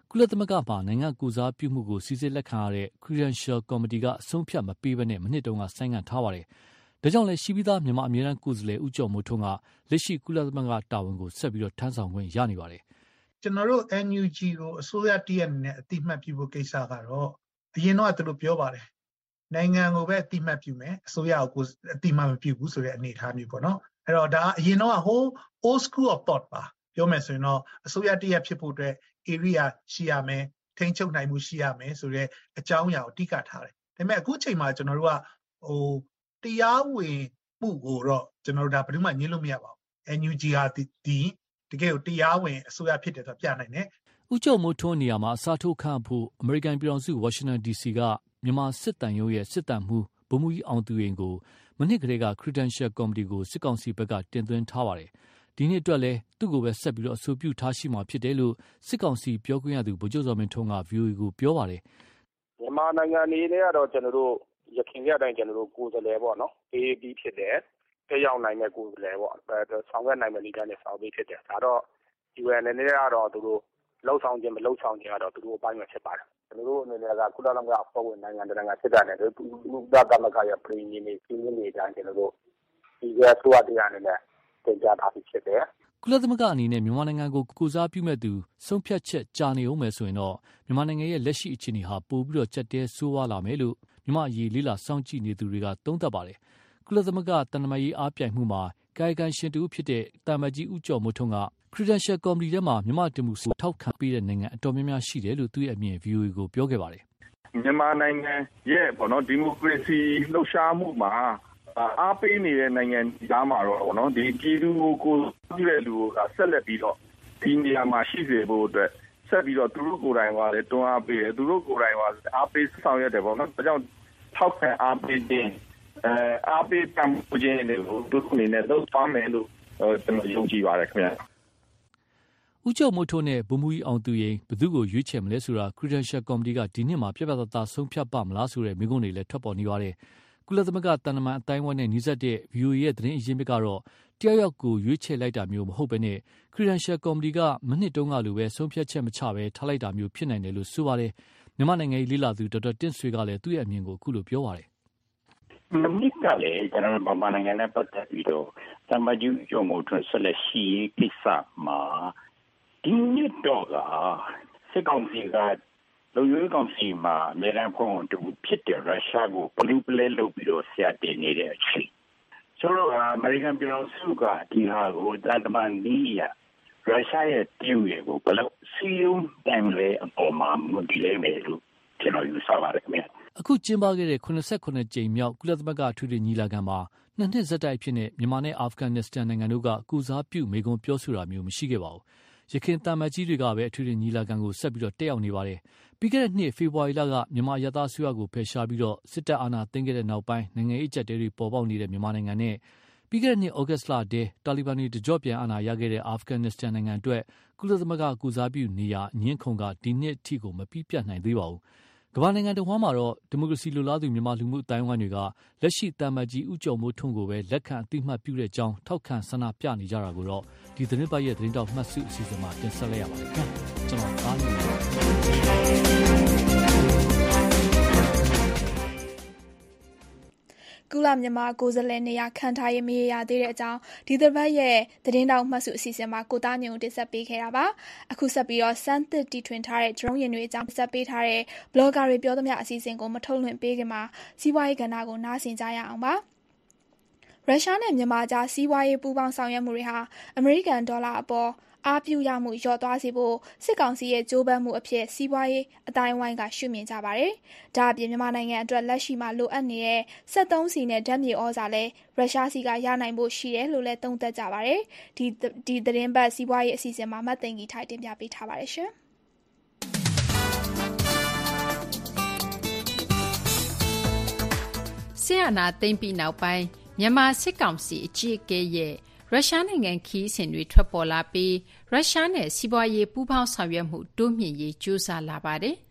ကုလသမဂ္ဂမှာနိုင်ငံကိုစားပြုမှုကိုစီစစ်လက်ခံရတဲ့ Credential Committee ကအဆုံးဖြတ်မပေးဘဲနဲ့မနှစ်တုန်းကဆိုင်းငံ့ထားပါတယ်။ဒါကြောင့်လည်းရှိပြီးသားမြန်မာအမြဲတမ်းကိုယ်စားလှယ်ဦးကျော်မိုးထွန်းကလက်ရှိကုလသမဂ္ဂတာဝန်ကိုဆက်ပြီးထမ်းဆောင်ခွင့်ရနေပါတယ်။ကျွန်တော်တို့ N U G ကိုအစိုးရတရက်နဲ့အတိမတ်ပြုဖို့ကိစ္စကတော့အရင်တော့သူတို့ပြောပါတယ်။နိုင်ငံကိုပဲအတိမတ်ပြုမယ်အစိုးရကိုအတိမတ်မပြုဘူးဆိုတဲ့အနေအထားမျိုးပေါ့နော်။အဲ့တော့ဒါအရင်တော့ whole old school of thought ပါပြောမယ်ဆိုရင်တော့အစိုးရတရက်ဖြစ်ဖို့အတွက် area ရှိရမယ်ထိန်းချုပ်နိုင်မှုရှိရမယ်ဆိုတဲ့အကြောင်းအရာကိုတိကျထားတယ်။ဒါပေမဲ့အခုချိန်မှာကျွန်တော်တို့ကဟိုတရားဝင်မှုကိုတော့ကျွန်တော်တို့ဒါဘယ်သူမှညှင်းလို့မရပါဘူး။ N U G ဟာဒီတကယ်ကိုတရားဝင်အစိုးရဖြစ်တယ်ဆိုပြနိုင်တယ်။ဦးကျော်မိုးထွန်းနေရာမှာအစားထိုးခန့်ဖို့အမေရိကန်ပြည်ထောင်စုဝါရှင်တန် D C ကမြန်မာစစ်တမ်းရုံးရဲ့စစ်တမ်းမှုဗိုလ်မှူးကြီးအောင်သူရင်ကိုမနှစ်ကလေးက Credential Committee ကိုစစ်ကောင်စီဘက်ကတင်သွင်းထားပါတယ်။ဒီနှစ်အတွက်လည်းသူ့ကိုပဲဆက်ပြီးတော့အဆိုပြုထားရှိမှာဖြစ်တယ်လို့စစ်ကောင်စီပြောခွင့်ရသူဗိုလ်ချုပ်ဇော်မင်းထွန်းက V O A ကိုပြောပါတယ်။မြန်မာနိုင်ငံအနေနဲ့ကတော့ကျွန်တော်တို့ရခိုင်ရတိုင်းကျွန်တော်တို့ကိုယ်စားလှယ်ပေါ့နော် A A P ဖြစ်တယ်တက်ရောက်နိုင်တဲ့ကိုယ်စားလှယ်ပေါ့ဆောင်ရွက်နိုင်မယ့်နည်းလမ်းနဲ့ဆောင်ပေးဖြစ်တယ်ဒါတော့ U N နဲ့ကတော့သူတို့လှုပ်ဆောင်ခြင်းမလှုပ်ဆောင်ခြင်းကတော့သူတို့အပိုင်းမှာဖြစ်ပါတယ်ကျွန်တော်တို့အနေနဲ့ကကုလသမဂ္ဂအဖွဲ့ဝင်နိုင်ငံတကာစစ်တပ်နဲ့သူတို့သမဂ္ဂရဲ့ပြည်နေနေပြည်နေနေတိုင်းကျွန်တော်တို့ဒီကဆိုအတရားနဲ့တင်ပြထားပြီးဖြစ်တယ်ကုလသမဂ္ဂအနေနဲ့မြန်မာနိုင်ငံကိုကိုစားပြုမဲ့သူဆုံးဖြတ်ချက်ကြာနေအောင်မယ်ဆိုရင်တော့မြန်မာနိုင်ငံရဲ့လက်ရှိအခြေအနေဟာပိုပြီးတော့ကြက်တဲဆိုးဝါးလာမယ်လို့မြန်မာအရေးလေးလာစောင့်ကြည့်နေသူတွေကသုံးသပ်ပါတယ်ကုလသမဂ္ဂတန်တမာရေးအားပြိုင်မှုမှာကာယကံရှင်တူဖြစ်တဲ့တာမကြီးဦးကျော်မိုးထွန်းက Credential Committee ထဲမှာမြန်မာဒီမိုကရေစီထောက်ခံပေးတဲ့နိုင်ငံအတော်များများရှိတယ်လို့သူ့ရဲ့အမြင် V O A ကိုပြောခဲ့ပါတယ်မြန်မာနိုင်ငံရဲ့ပေါ့နော်ဒီမိုကရေစီလှုပ်ရှားမှုမှာအားပေးနေတဲ့နိုင်ငံသားမှာတော့ပေါ့နော်ဒီပြည်သူကိုပြုတဲ့လူကဆက်လက်ပြီးတော့ဒီနေရာမှာရှိစေဖို့အတွက်ဆက်ပြီးတော့သူတို့ကိုယ်တိုင်ကလည်းတွန်းအားပေးတယ်သူတို့ကိုယ်တိုင်ကအားပေးဆောင်ရွက်တယ်ပေါ့နော်ဒါကြောင့်ထောက်ခံအားပေးခြင်းအဲအားပေးတမ်းခြင်းတွေကိုသူတို့အနေနဲ့လုပ်သွားမယ်လို့ကျွန်တော်ယုံကြည်ပါတယ်ခင်ဗျာဦးကျော်မိုးထွန်းနဲ့ဗိုလ်မှူးကြီးအောင်သူရင်ဘယ်သူ့ကိုရွေးချယ်မလဲဆိုတာ Credential Committee ကဒီနှစ်မှာပြပြသားသားဆုံးဖြတ်ပါမလားဆိုတဲ့မိကုန်းတွေလည်းထွက်ပေါ်နေပါတယ်ကုလသမဂ္ဂတန်တမန်အတိုင်းအဝိုင်းနဲ့နှိစက်တဲ့ V O A ရဲ့သတင်းအရင်းမြစ်ကတော့တယောက်ယောက်ကိုရွေးချယ်လိုက်တာမျိုးမဟုတ်ဘဲနဲ့ Credential Committee ကမနှစ်တုန်းကလိုပဲဆုံးဖြတ်ချက်မချဘဲထားလိုက်တာမျိုးဖြစ်နိုင်တယ်လို့ဆိုပါတယ်မြန်မာနိုင်ငံရေးလေးလာသူဒေါက်တာတင့်ဆွေကလည်းသူ့ရဲ့အမြင်ကိုအခုလိုပြောပါတယ်မနစ်ကလည်းကျွန်တော်တို့မြန်မာနိုင်ငံနဲ့ပတ်သက်ပြီးတော့တမန်ကျူကျော်မိုးထွန်းဆက်လက်ရှိရေးကိစ္စမှာဒီနှစ်တော့ကစစ်ကောင်စီကလူမျိုးကောင်စီမှာအများအားဖြင့်တူဖြစ်တဲ့ရုရှားကိုပလူပလဲလုပ်ပြီးတော့ဆရာတင်နေတဲ့အချိန်ဆိုတော့အမေရိကန်ပြည်ထောင်စုကဒီဟာကိုတန်တမန်နီးရရုရှားရဲ့တည်ရကိုဘယ်လိုစီယုံတိုင်လဲအပေါ်မှာမူတည်နေမယ်လို့ကျွန်တော်ယူဆပါတယ်ခင်ဗျာအခုကျင်းပခဲ့တဲ့eighty-sevenကြိမ်မြောက်ကုလသမဂ္ဂအထူးညီလာခံမှာနှစ်နှစ်ဆက်တိုက်ဖြစ်နေမြန်မာနဲ့အာဖဂန်နစ္စတန်နိုင်ငံတို့ကကုစားပြုမေကွန်ပြောဆိုတာမျိုးမရှိခဲ့ပါဘူးရခိုင်တမန်ကြီးတွေကပဲအထူးညီလာခံကိုဆက်ပြီးတော့တက်ရောက်နေပါတယ်ပြီးခဲ့တဲ့နှစ်ဖေဖော်ဝါရီလကမြန်မာရသအစိုးရကိုဖယ်ရှားပြီးတော့စစ်တပ်အာဏာသိမ်းခဲ့တဲ့နောက်ပိုင်းနိုင်ငံရေးအကျပ်တဲတွေပေါ်ပေါက်နေတဲ့မြန်မာနိုင်ငံနဲ့ပြီးခဲ့တဲ့နှစ်ဩဂတ်စ်လတည်းတာလီဘန်တွေတကြော့ပြန်အာဏာရခဲ့တဲ့အာဖဂန်နစ္စတန်နိုင်ငံအတွက်ကုလသမဂ္ဂကုစားပြုနေရာအငင်းခုန်ကဒီနှစ်အထိကိုမပြီးပြတ်နိုင်သေးပါဘူးကမ္ဘာနိုင်ငံတော်မှာတော့ဒီမိုကရေစီလိုလားသူမြန်မာလူမှုအတိုင်းအဝိုင်းတွေကလက်ရှိတမန်ကြီးဦးကျော်မိုးထွန်းကိုပဲလက်ခံအသိမှတ်ပြုတဲ့အကြောင်းထောက်ခံဆန္ဒပြနေကြတာကိုတော့ဒီသတင်းပတ်ရဲ့သတင်းတောက်မှတ်စုအစီအစဉ်မှာတင်ဆက်လိုက်ရပါတယ်ခင်ဗျကျွန်တော်အားလုံးကုလမြန်မာကိုယ်စားလှယ်နေရာခံထားရေးမရရသေးတဲ့အကြောင်းဒီတစ်ပတ်ရဲ့သတင်းတောက်မှတ်စုအစီအစဉ်မှာကိုသားညုံတင်ဆက်ပေးခဲ့တာပါအခုဆက်ပြီးတော့စမ်းသစ်တီထွင်ထားတဲ့ drone ယာဉ်တွေအကြောင်းဆက်ပေးထားတဲ့ blogger တွေပြောသမျှအစီအစဉ်ကိုမထုတ်လွှင့်ပေးခင်မှာစီးပွားရေးကဏ္ဍကိုနားဆင်ကြရအောင်ပါရုရှားနဲ့မြန်မာကြားစီးပွားရေးပူးပေါင်းဆောင်ရွက်မှုတွေဟာအမေရိကန်ဒေါ်လာအပေါ်အားပြုရမှုလျော့သွားစေဖို့စစ်ကောင်စီရဲ့ကြိုးပမ်းမှုအဖြစ်စီးပွားရေးအတိုင်းဝိုင်းကရှုမြင်ကြပါတယ်။ဒါအပြင်မြန်မာနိုင်ငံအတွက်လက်ရှိမှာလိုအပ်နေတဲ့စက်သုံးဆီနဲ့ဓာတ်မြေဩဇာလည်းရုရှားစီကရနိုင်ဖို့ရှိတယ်လို့လည်းသုံးသပ်ကြပါတယ်။ဒီဒီသတင်းပတ်စီးပွားရေးအစီအစဉ်မှာမတ်သိင်ကြီးထိုက်တင်ပြပေးထားပါတယ်ရှင်။ဆီယနာသိမ့်ပြီးနောက်ပိုင်းမြန်မာစစ်ကောင်စီအကြီးအကဲရဲ့ရုရှားနိုင်ငံခီးစဉ်တွေထွက်ပေါ်လာပြီးရုရှားနဲ့စီးပွားရေးပူးပေါင်းဆောင်ရွက်မှုတိုးမြင့်ရေးကြိုးစားလာပါတယ်။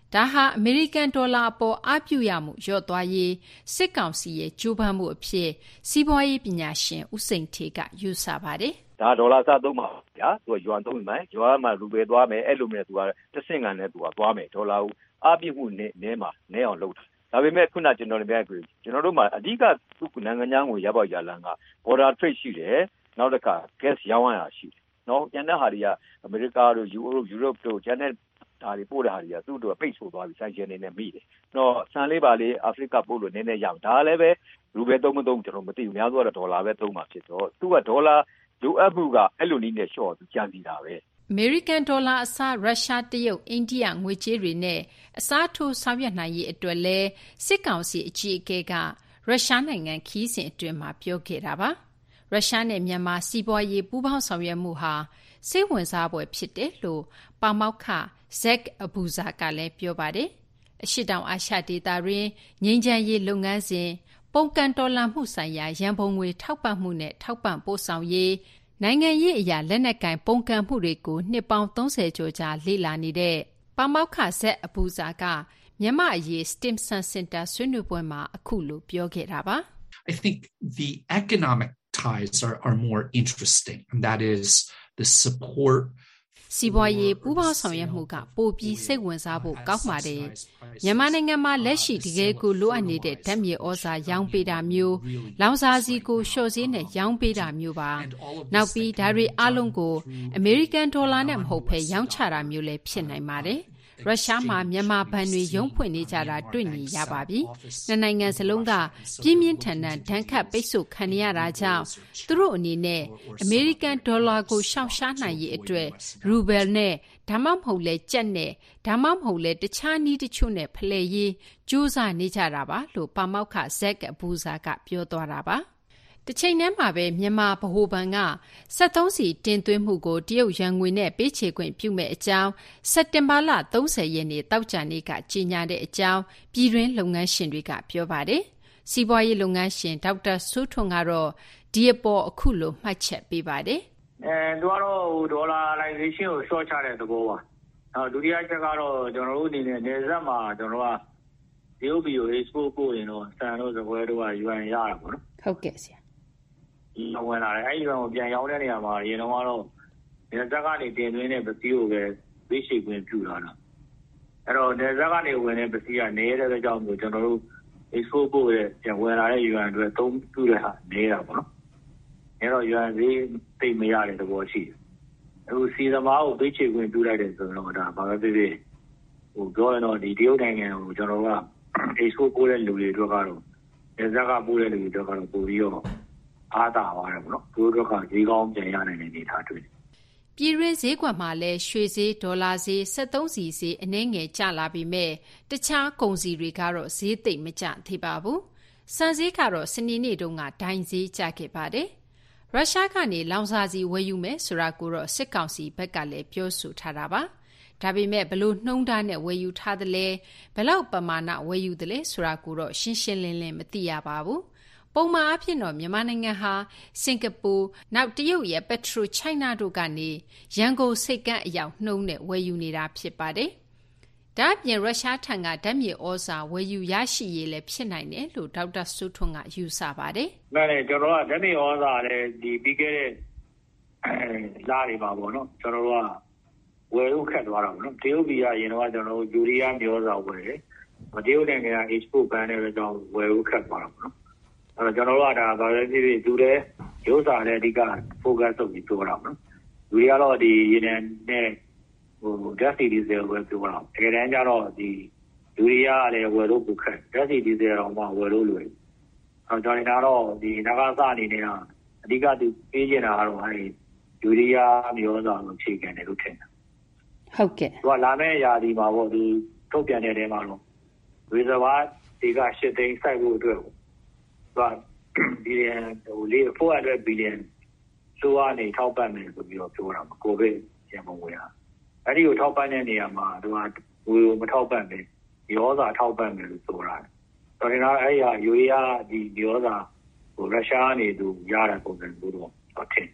ဒါဟာအမေရိကန်ဒေါ်လာအပေါ်အားပြုရမှုလျော့သွားရေးစစ်ကောင်စီရဲ့ကြိုးပမ်းမှုအဖြစ်စီးပွားရေးပညာရှင်ဦးစိန်ထေးကယူဆပါတယ်။ဒါဒေါ်လာစားသုံးပါဗျာ။သူကယွမ်သုံးမယ်။ယွမ်မှာရူဘယ်သွားမယ်အဲ့လိုမျိုးသူကတစ်ဆင့်ကန်နဲ့သူကသွားမယ်ဒေါ်လာကိုအားပြုမှုနဲ့နဲမှာနဲအောင်လုပ်တာ။ဒါပေမဲ့ခုနကျွန်တော်လည်းပြောကြကျွန်တော်တို့မှာအဓိကသူနိုင်ငံခြားငွေရပေါက်ရလန်က border trade ရှိတယ်။နောက်တစ်ခါ gas ရောင်းရတာရှိတယ်။နော်ကျန်တဲ့ဟာတွေကအမေရိကတို့ယူရိုယူရိုပတို့ကျန်တဲ့ဒါတွေပို့တဲ့ဟာတွေကသူ့တို့ပိတ်ဆို့သွားပြီဆိုင်ရှင်နေနဲ့မိတယ်။တော့ဆန်လေးပါလေးအာဖရိကပို့လို့နည်းနည်းရအောင်ဒါလည်းပဲရူဘဲသုံးမသုံးကျွန်တော်မသိဘူးများသောအားဒေါ်လာပဲသုံးမှာဖြစ်တော့သူကဒေါ်လာလိုအပ်မှုကအဲ့လိုနည်းနဲ့ရှော့သူကြံစီတာပဲအမေရိကန်ဒေါ်လာအစားရုရှားတရုတ်အိန္ဒိယငွေကြေးတွေနဲ့အစားထိုးဆောင်ရွက်နိုင်ရေးအတွက်လဲစစ်ကောင်စီအကြီးအကဲကရုရှားနိုင်ငံခီးစဉ်အတွင်းမှာပြောခဲ့တာပါရုရှားနဲ့မြန်မာစီးပွားရေးပူးပေါင်းဆောင်ရွက်မှုဟာစိတ်ဝင်စားဖွယ်ဖြစ်တယ်လို့ပါမောက္ခဇက်အဘူဇာကလည်းပြောပါတယ်အရှိတောင်အာရှဒေသတွင်ငြိမ်းချမ်းရေးလုပ်ငန်းစဉ်ပုံကန်တော်လှန်မှုဆိုင်ရာရန်ပုံငွေထောက်ပံ့မှုနဲ့ထောက်ပံ့ပို့ဆောင်ရေးနိုင်ငံရေးအရာလက်နက်ကင်ပုံကန်မှုတွေကိုနှစ်ပေါင်းသုံးဆယ်ကျော်ကြာလေ့လာနေတဲ့ပါမောက္ခဇက်အဘူဇာကမြန်မာအရေး Stimson Center ဆွေးနွေးပွဲမှာအခုလိုပြောခဲ့တာပါ I think the economic ties are are more interesting and that is the support စီးပွားရေးပူးပေါင်းဆောင်ရွက်မှုကပိုပြီးစိတ်ဝင်စားဖို့ကောင်းပါတယ်မြန်မာနိုင်ငံမှာလက်ရှိတကယ်ကိုလိုအပ်နေတဲ့ဓာတ်မြေဩဇာရောင်းပေးတာမျိုးလောင်စာဆီကိုလျှော့ဈေးနဲ့ရောင်းပေးတာမျိုးပါနောက်ပြီးဒါတွေအလုံးကိုအမေရိကန်ဒေါ်လာနဲ့မဟုတ်ဘဲရောင်းချတာမျိုးလည်းဖြစ်နိုင်ပါတယ်ရုရှားမှာမြန်မာဘဏ်တွေရုံးဖွင့်နေကြတာတွေ့နေရပါပြီ။နှစ်နိုင်ငံစလုံးကပြင်းပြင်းထန်ထန်ဒဏ်ခတ်ပိတ်ဆို့ခံရတာကြောင့်သူတို့အနေနဲ့အမေရိကန်ဒေါ်လာကိုရှောင်ရှားနိုင်ရေးအတွက်ရူဘယ်နဲ့ဒါမှမဟုတ်လဲကျပ်နဲ့ဒါမှမဟုတ်လဲတခြားနည်းတချို့နဲ့ဖလှယ်ရေးကြိုးစားနေကြတာပါလို့ပါမောက္ခဇက်အဘူဇာကပြောသွားတာပါ။တချိန်တည်းမှာပဲမြန်မာဗဟိုဘဏ်ကစက်သုံးဆီတင်သွင်းမှုကိုတရုတ်ရန်ငွေနဲ့ပေးချေခွင့်ပြုမဲ့အကြောင်းစက်တင်ဘာလသုံးဆယ်ရက်နေ့တောက်ကြနေ့ကကြေညာတဲ့အကြောင်းပြည်တွင်းလုပ်ငန်းရှင်တွေကပြောပါတယ်။စီးပွားရေးလုပ်ငန်းရှင်ဒေါက်တာစိုးထွန်းကတော့ဒီအပေါ်အခုလိုမှတ်ချက်ပေးပါတယ်။အဲသူကတော့ဒေါ်လာ laization ကို short ချတဲ့သဘောပါ။နောက်ဒုတိယချက်ကတော့ကျွန်တော်တို့အနေနဲ့နေဆက်မှာကျွန်တော်ကတရုတ်ပြည်ကို export ပို့ရင်တော့စံတို့စပွဲတို့က ယူအန် ရတာပေါ့နော်။ဟုတ်ကဲ့ဆရာ။ဝင်လာတယ်အဲ့ဒီကောင်ကိုပြန်ရောင်းတဲ့နေရာမှာရေတော့ကတော့နေဆက်ကနေတင်သွင်းတဲ့ပစ္စည်းကိုပဲသိရှိခွင့်ပြုလာတာအဲ့တော့နေဆက်ကနေဝင်တဲ့ပစ္စည်းကနေတဲ့အတွက်ကြောင့်ကျွန်တော်တို့ export ပို့တဲ့ပြန်ဝင်လာတဲ့ ယူအန် တွေသုံးပြုတဲ့ဟာနေတာပေါ့နော်အဲ့တော့ ယူအန် ဈေးသိမရတဲ့သဘောရှိတယ်အခုစီသမားကိုသိရှိခွင့်ပြုလိုက်တယ်ဆိုတော့ဒါဘာပဲဖြစ်ဖြစ်ဟိုပြောရင်တော့ဒီတရုတ်နိုင်ငံကိုကျွန်တော်က export ပို့တဲ့လူတွေအတွက်ကတော့နေဆက်ကပို့တဲ့လူတွေအတွက်ကတော့ပို့ပြီးတော့အားသာပါတယ်ပေါ့နော်သူတို့ကဈေးကောင်းပြန်ရနိုင်တဲ့အနေအထားတွေ့တယ်ပြည်တွင်းဈေးကွက်မှာလည်းရွှေဈေးဒေါ်လာဈေးစက်သုံးဆီဈေးအနည်းငယ်ကျလာပြီးမဲ့တခြားကုန်စည်တွေကတော့ဈေးသိပ်မကျသေးပါဘူးစံဈေးကတော့စနေနေ့တုန်းကဒိုင်ဈေးကျခဲ့ပါတယ်ရုရှားကနေလောင်စာဆီဝယ်ယူမယ်ဆိုတာကိုတော့စစ်ကောင်စီဘက်ကလည်းပြောဆိုထားတာပါဒါပေမဲ့ဘလို့နှုံးထားနဲ့ဝယ်ယူထားသလဲဘလောက်ပမာဏဝယ်ယူသလဲဆိုတာကိုတော့ရှင်းရှင်းလင်းလင်းမသိရပါဘူးပုံမှန်အဖြစ်တော့မြန်မာနိုင်ငံဟာစင်ကာပူနောက်တရုတ်ရဲ့ပက်ထရိုချိုင်းနာတို့ကနေရန်ကုန်စိတ်ကမ်းအရောက်နှုံးနဲ့ဝယ်ယူနေတာဖြစ်ပါတယ်။ဒါ့အပြင်ရုရှားထံကဓာတ်မြေဩဇာဝယ်ယူရရှိရေးလည်းဖြစ်နိုင်တယ်လို့ဒေါက်တာစိုးထွန်းကယူဆပါတယ်။မှန်တယ်ကျွန်တော်ကဓာတ်မြေဩဇာလည်းဒီပြီးခဲ့တဲ့လာတွေပါပေါ့နော်ကျွန်တော်တို့ကဝယ်လို့ခက်သွားတာပေါ့နော်တရုတ်ပြည်ကရင်တော့ကျွန်တော်တို့ယူရီးယားမြေဩဇာဝယ်တယ်။တရုတ်နိုင်ငံက export ban တဲ့ကြောင့်ဝယ်လို့ခက်သွားတာပေါ့နော်အဲ့တော့ကျွန်တော်တို့ကဒါဘာပဲဖြစ်ဖြစ်သူတဲ့ရုပ်စာနဲ့အဓိက focus လုပ်ပြီးပြောတာပေါ့နော်လူတွေကတော့ဒီရေနံနဲ့ဟို gas diesel ဝယ်ပြောတာတကယ်တမ်းကျတော့ဒီလူတွေကလည်းဝယ်လို့ပုခက် gas diesel တော့မှဝယ်လို့လွယ်အဲ့တော့ကျွန်တော်ကတော့ဒီနဂါစအနေနဲ့အဓိကသူပေးချင်တာကတော့အဲ့ဒီလူတွေကမျိုးစာကိုချိန်ကန်တယ်လို့ထင်တယ်ဟုတ်ကဲ့သူကလာမယ့်ရာသီမှာပေါ့ဒီထုတ်ပြန်တဲ့တဲမှာတော့ reservoir တွေကရှစ်သိန်းစိုက်ဖို့အတွက်ဘီလီယံဟိုလေးfour hundred billion ဆိုအနေထောက်ပံ့မယ်ဆိုပြီးတော့ပြောတာမှာကိုဗစ်ရန်ပုံငွေဟာအဲ့ဒီကိုထောက်ပံ့တဲ့နေရာမှာသူကငွေကိုမထောက်ပံ့ပဲရောစာထောက်ပံ့မယ်လို့ဆိုတာတော်တယ်နော်အဲ့ဒီဟာယူရီးယားဒီရောစာဟိုရုရှားနေသူရတဲ့ပုံစံမျိုးတော့ထင်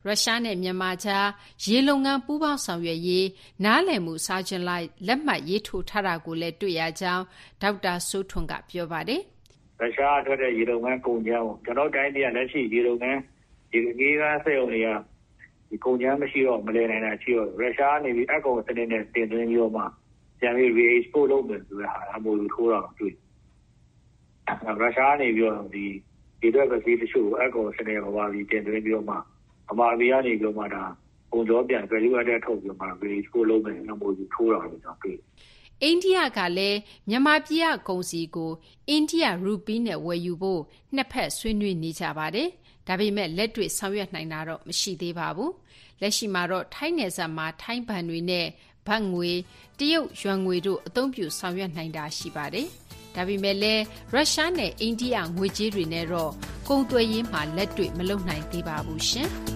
ရုရှားနဲ့မြန်မာကြားရေလုပ်ငန်းပူးပေါင်းဆောင်ရွက်ရေးနားလည်မှုစာချုပ်လိုက်လက်မှတ်ရေးထိုးထားတာကိုလည်းတွေ့ရကြောင်းဒေါက်တာစိုးထွန်းကပြောပါတယ်။ရုရှားထွက်တဲ့ရေလုပ်ငန်းကုန်ကြမ်းကိုကျွန်တော်တိုင်းပြည်ကလက်ရှိရေလုပ်ငန်းဒီကေးကားစက်ရုံတွေကဒီကုန်ကြမ်းမရှိတော့မလဲနိုင်တာရှိတော့ရုရှားနေပြီးအကောင်စနစ်နဲ့တင်သွင်းပြီးတော့မှပြန်ပြီး re-export လုပ်မယ်ဆိုတဲ့ဟာအမိုးထိုးတာတွေ့။ရုရှားနေပြီးတော့ဒီဒီတော့ပဲဒီတချို့အကောင်စနစ်ဟောပါပြီးတင်သွင်းပြီးတော့မှအမာဘီကနေပြီးတော့မှဒါပုံကြောပြန် value added ထုတ်ပြီးမှ re-export လုပ်မယ်အမိုးထိုးတာလို့ကျွန်တော်တွေ့။အိန္ဒိယကလည်းမြန်မာပြည်ကကုန်စည်ကိုအိန္ဒိယရူပီးနဲ့ဝယ်ယူဖို့နှစ်ဖက်ဆွေးနွေးနေကြပါတယ်။ဒါပေမဲ့လက်တွေ့ဆောင်ရွက်နိုင်တာတော့မရှိသေးပါဘူး။လက်ရှိမှာတော့ထိုင်းနယ်စပ်မှာထိုင်းဘဏ်တွေနဲ့ဘတ်ငွေတရုတ်ယွမ်ငွေတို့အသုံးပြုဆောင်ရွက်နိုင်တာရှိပါတယ်။ဒါပေမဲ့လည်းရုရှားနဲ့အိန္ဒိယငွေကြေးတွေနဲ့တော့ကုန်သွယ်ရေးမှာလက်တွေ့မလုပ်နိုင်သေးပါဘူးရှင်။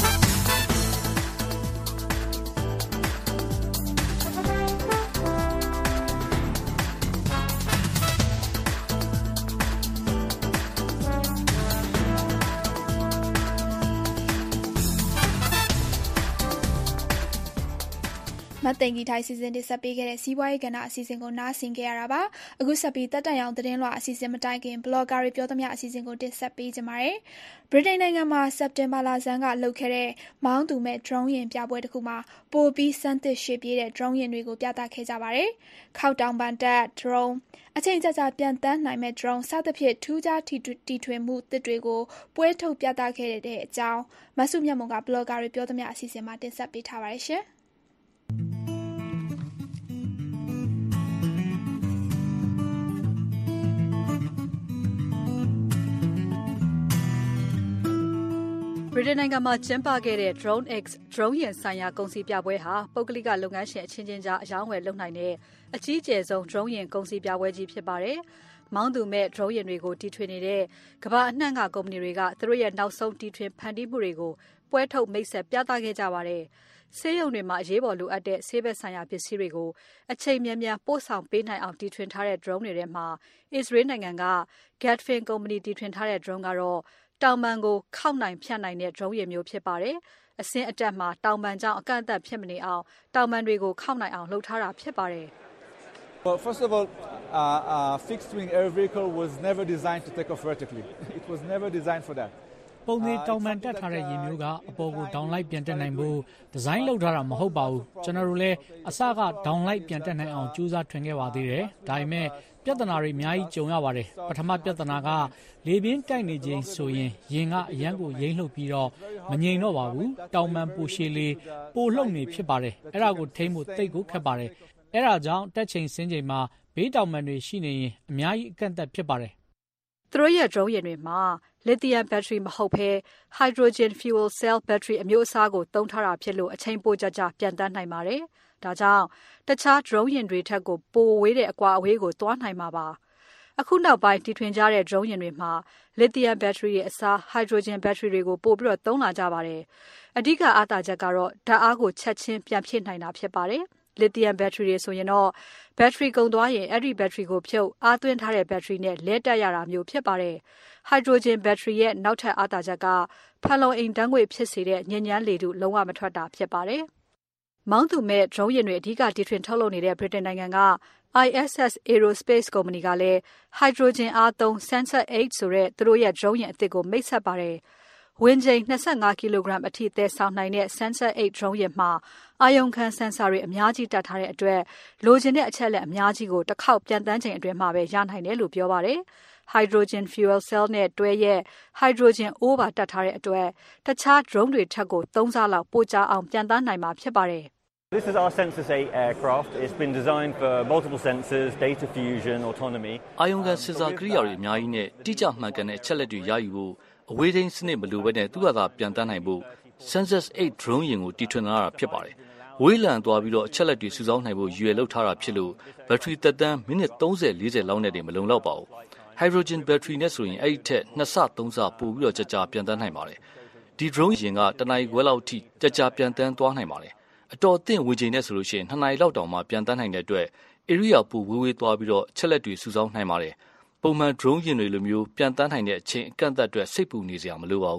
မတ်သိင်္ဂီထိုင်စီစဉ်တင်ဆက်ပေးခဲ့တဲ့စီးပွားရေးကဏ္ဍအစီအစဉ်ကိုနားဆင်ကြရတာပါအခုဆက်ပြီးတက်တန်ရောင်သတင်းလွှာအစီအစဉ်မတိုင်ခင်ဘလော့ဂါတွေပြောသမျှအစီအစဉ်ကိုတင်ဆက်ပေးကြပါမယ်ဗြိတိန်နိုင်ငံမှာစက်တင်ဘာလဆန်းကလှုပ်ခဲ့တဲ့မောင်းသူမဲ့ drone ယာဉ်ပြပွဲတစ်ခုမှာပိုပြီးစမ်းသစ်ရှေ့ပြေးတဲ့ drone ယာဉ်တွေကိုပြသခဲ့ကြပါတယ်ခောက်တောင်ပန်တက် drone အချိန်ကြာကြာပြန်တန်းနိုင်မဲ့ drone စသဖြင့်ထူးခြားတီထွင်မှုသစ်တွေကိုပွဲထုတ်ပြသခဲ့တဲ့အကြောင်းမဆုမြတ်မုံကဘလော့ဂါတွေပြောသမျှအစီအစဉ်မှာတင်ဆက်ပေးထားပါတယ်ရှင်ဗြိတိန်နိုင်ငံမှာကျင်းပခဲ့တဲ့ Drone X Drone ယာဉ်ဆိုင်ရာကုန်စည်ပြပွဲဟာပုဂ္ဂလိကလုပ်ငန်းရှင်အချင်းချင်းကြားအယောင်းဝယ်လုပ်နိုင်တဲ့အကြီးအကျယ်ဆုံး Drone ယာဉ်ကုန်စည်ပြပွဲကြီးဖြစ်ပါတယ်။မောင်းသူမဲ့ Drone ယာဉ်တွေကိုတီထွင်နေတဲ့ကမ္ဘာအနှံ့ကကုမ္ပဏီတွေကသူတို့ရဲ့နောက်ဆုံးတီထွင်ဖန်တီးမှုတွေကိုပွဲထုတ်မိတ်ဆက်ပြသခဲ့ကြပါတယ်။ဆေးရုံတွေမှာအရေးပေါ်လိုအပ်တဲ့ဆေးဘက်ဆိုင်ရာပစ္စည်းတွေကိုအချိန်မြန်မြန်ပို့ဆောင်ပေးနိုင်အောင်တီထွင်ထားတဲ့ Drone တွေထဲမှာ Israel နိုင်ငံက Gatfin ကုမ္ပဏီတီထွင်ထားတဲ့ Drone ကတော့တောင်ပန်ကိုခောက်နိုင်ဖြတ်နိုင်တဲ့ drone ယာဉ်မျိုးဖြစ်ပါတယ်။အဆင့်အတက်မှာတောင်ပန်ကြောင့်အကန့်အသတ်ဖြစ်မနေအောင်တောင်ပန်တွေကိုခောက်နိုင်အောင်လုပ်ထားတာဖြစ်ပါတယ်။ Well, first of all, uh, uh, fixed wing air vehicle was never designed to take off vertically. It was never designed for that. ပုံသေးတောင်ပန်တက်ထားတဲ့ယာဉ်မျိုးကအပေါ်ကိုဒေါင်လိုက်ပြန်တက်နိုင်ဖို့ဒီဇိုင်းလုပ်ထားတာမဟုတ်ပါဘူးကျွန်တော်တို့လည်းအစကဒေါင်လိုက်ပြန်တက်နိုင်အောင်ကြိုးစားထွင်ခဲ့ပါသေးတယ်ဒါပေမဲ့ပြဿနာတွေအများကြီးကြုံရပါတယ်ပထမပြဿနာကလေပြင်းတိုက်နေခြင်းဆိုရင်ရင်ကအရန်ကိုရိမ့်လှုပ်ပြီးတော့မငြိမ်တော့ပါဘူးတောင်ပန်ပူရှည်လေးပိုလှုပ်နေဖြစ်ပါတယ်အဲ့ဒါကိုထိန်းဖို့တိတ်ကိုခက်ပါတယ်အဲ့ဒါကြောင့်တက်ချိန်စင်းချိန်မှာဘေးတောင်ပန်တွေရှိနေရင်အများကြီးအကန့်အသတ်ဖြစ်ပါတယ်သူတို့ရဲ့ drone ယာဉ်တွေမှာ lithium battery မဟုတ်ဘဲ hydrogen fuel cell battery အမျိုးအစားကိုသုံးထားတာဖြစ်လို့အချိန်ပိုကြာကြာပြန်တန်းနိုင်ပါတယ်။ဒါကြောင့်တခြား drone ယာဉ်တွေထက်ကိုပိုဝေးတဲ့အကွာအဝေးကိုသွားနိုင်မှာပါ။အခုနောက်ပိုင်းတီထွင်ကြတဲ့ drone ယာဉ်တွေမှာ lithium battery ရဲ့အစား hydrogen battery တွေကိုပို့ပြီးတော့သုံးလာကြပါတယ်။အဓိကအားသာချက်ကတော့ဓာတ်အားကိုချက်ချင်းပြန်ဖြည့်နိုင်တာဖြစ်ပါတယ်။ lithium battery တွေဆိုရင်တော့ battery ကုန်သွားရင်အဲ့ဒီ battery ကိုဖြုတ်အားသွင်းထားတဲ့ battery နဲ့လဲတက်ရတာမျိုးဖြစ်ပါတယ်။ hydrogen battery ရဲ့နောက်ထပ်အားသာချက်ကဖန်လုံအိမ်ဓာတ်ငွေ့ဖြစ်စေတဲ့ညဉ့်ညမ်းလေထုလုံးဝမထွက်တာဖြစ်ပါတယ်။မောင်းသူမဲ့ drone ယာဉ်တွေအဓိကတီထွင်ထုတ်လုပ်နေတဲ့ ဗြိတိန်နိုင်ငံက I S S Aerospace ကုမ္ပဏီကလည်း hydrogen အားသုံး Sensor eight ဆိုတဲ့သူတို့ရဲ့ drone ယာဉ်အသစ်ကိုမိတ်ဆက်ပါတယ်။ဝင်းချိန်၂၅ကီလိုဂရမ်အထိသယ်ဆောင်နိုင်တဲ့ Sensor eight drone ယာဉ်မှာအာရုံခံဆင်ဆာတွေအများကြီးတပ်ထားတဲ့အတွက်လိုချင်တဲ့အချက်လက်အများကြီးကိုတစ်ခေါက်ပြန်တန်းချိန်အတွင်းမှာပဲရနိုင်တယ်လို့ပြောပါတယ်။ hydrogen fuel cell နဲ့တွဲရဲ့ hydrogen ore ပါတပ်ထားတဲ့အတွက်တခြား drone တွေထက်ကိုသုံးဆလောက်ပိုကြာအောင်ပြန်တန်းနိုင်မှာဖြစ်ပါတယ်။ This is our Sensor eight aircraft. It's been designed for multiple sensors, data fusion, autonomy. အာယုံခံစင်ဆာကိရိယာတွေအများကြီးနဲ့တိကျမှန်ကန်တဲ့အချက်လက်တွေရယူဖို့အဝေးထိန်းစနစ်မလိုဘဲနဲ့သူ့ဟာသာပြန်တန်းနိုင်ဖို့ Sensor eight drone ယာဉ်ကိုတီထွင်လာတာဖြစ်ပါတယ်။ဝေးလံသွားပြီးတော့အချက်လက်တွေစုဆောင်းနိုင်ဖို့ရွေလောက်ထားတာဖြစ်လို့ဘက်ထရီသက်တမ်းမိနစ်သုံးဆယ်လေးဆယ်လောက်နဲ့တည်းမလုံလောက်ပါဘူး။ hydrogen battery နဲ့ဆိုရင်အဲ့ဒီထက်နှစ်ဆသုံးဆပိုပြီးတော့ကြာကြာပြန်တန်းနိုင်ပါတယ်။ဒီ drone ယာဉ်ကတနအီခွဲလောက်ထိကြာကြာပြန်တန်းသွားနိုင်ပါတယ်။အတော်အသင့်ဝင်ချိန်နဲ့ဆိုလို့ရှိရင်နှစ်နာရီလောက်တောင်မှပြန်တန်းနိုင်တဲ့အတွက် area ပိုဝေးဝေးသွားပြီးတော့အချက်လက်တွေစုဆောင်းနိုင်ပါတယ်။ပုံမှန် drone ယာဉ်တွေလိုမျိုးပြန်တန်းနိုင်တဲ့အချိန်အကန့်အသတ်အတွက်စိတ်ပူနေစရာမလိုပါဘူး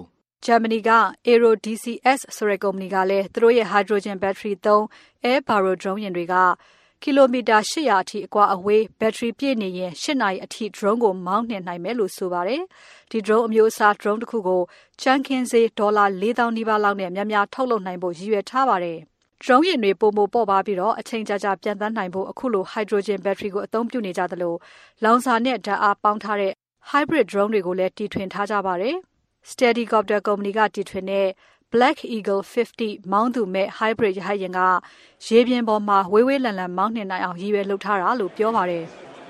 ဂျာမနီက Aero ဒီ စီ အက်စ် ဆိုတဲ့ကုမ္ပဏီကလည်းသူတို့ရဲ့ hydrogen battery သုံး Air Barrow drone ယာဉ်တွေကကီလိုမီတာ၈၀၀အထိအကွာအဝေးဘက်ထရီပြည့်နေရင်၈နာရီအထိ drone ကိုမောင်းနှင်နိုင်မယ်လို့ဆိုပါတယ်။ဒီ drone အမျိုးအစား drone တစ်ခုကိုချန်ကင်စေဒေါ်လာလေးသောင်းနီးပါးလောက်နဲ့များများထုတ်လုပ်နိုင်ဖို့ရည်ရွယ်ထားပါတယ်။ drone ယာဉ်တွေပုံမပေါ်ပါပြီးတော့အချိန်ကြာကြာပြန်တန်းနိုင်ဖို့အခုလို hydrogen battery ကိုအသုံးပြုနေကြသလိုလောင်စာနဲ့ဓာတ်အားပေါင်းထားတဲ့ hybrid drone တွေကိုလည်းတီထွင်ထားကြပါတယ်။ Steadycopter ကုမ္ပဏီကတီထွင်တဲ့ Black Eagle ၅၀ မောင်းသူမဲ့ hybrid ရဟတ်ယာဉ်ကရေပြင်ပေါ်မှာဝေးဝေးလံလံမောင်းနှင်နိုင်အောင်ရည်ရွယ်လုပ်ထားတာလို့ပြောပါတယ်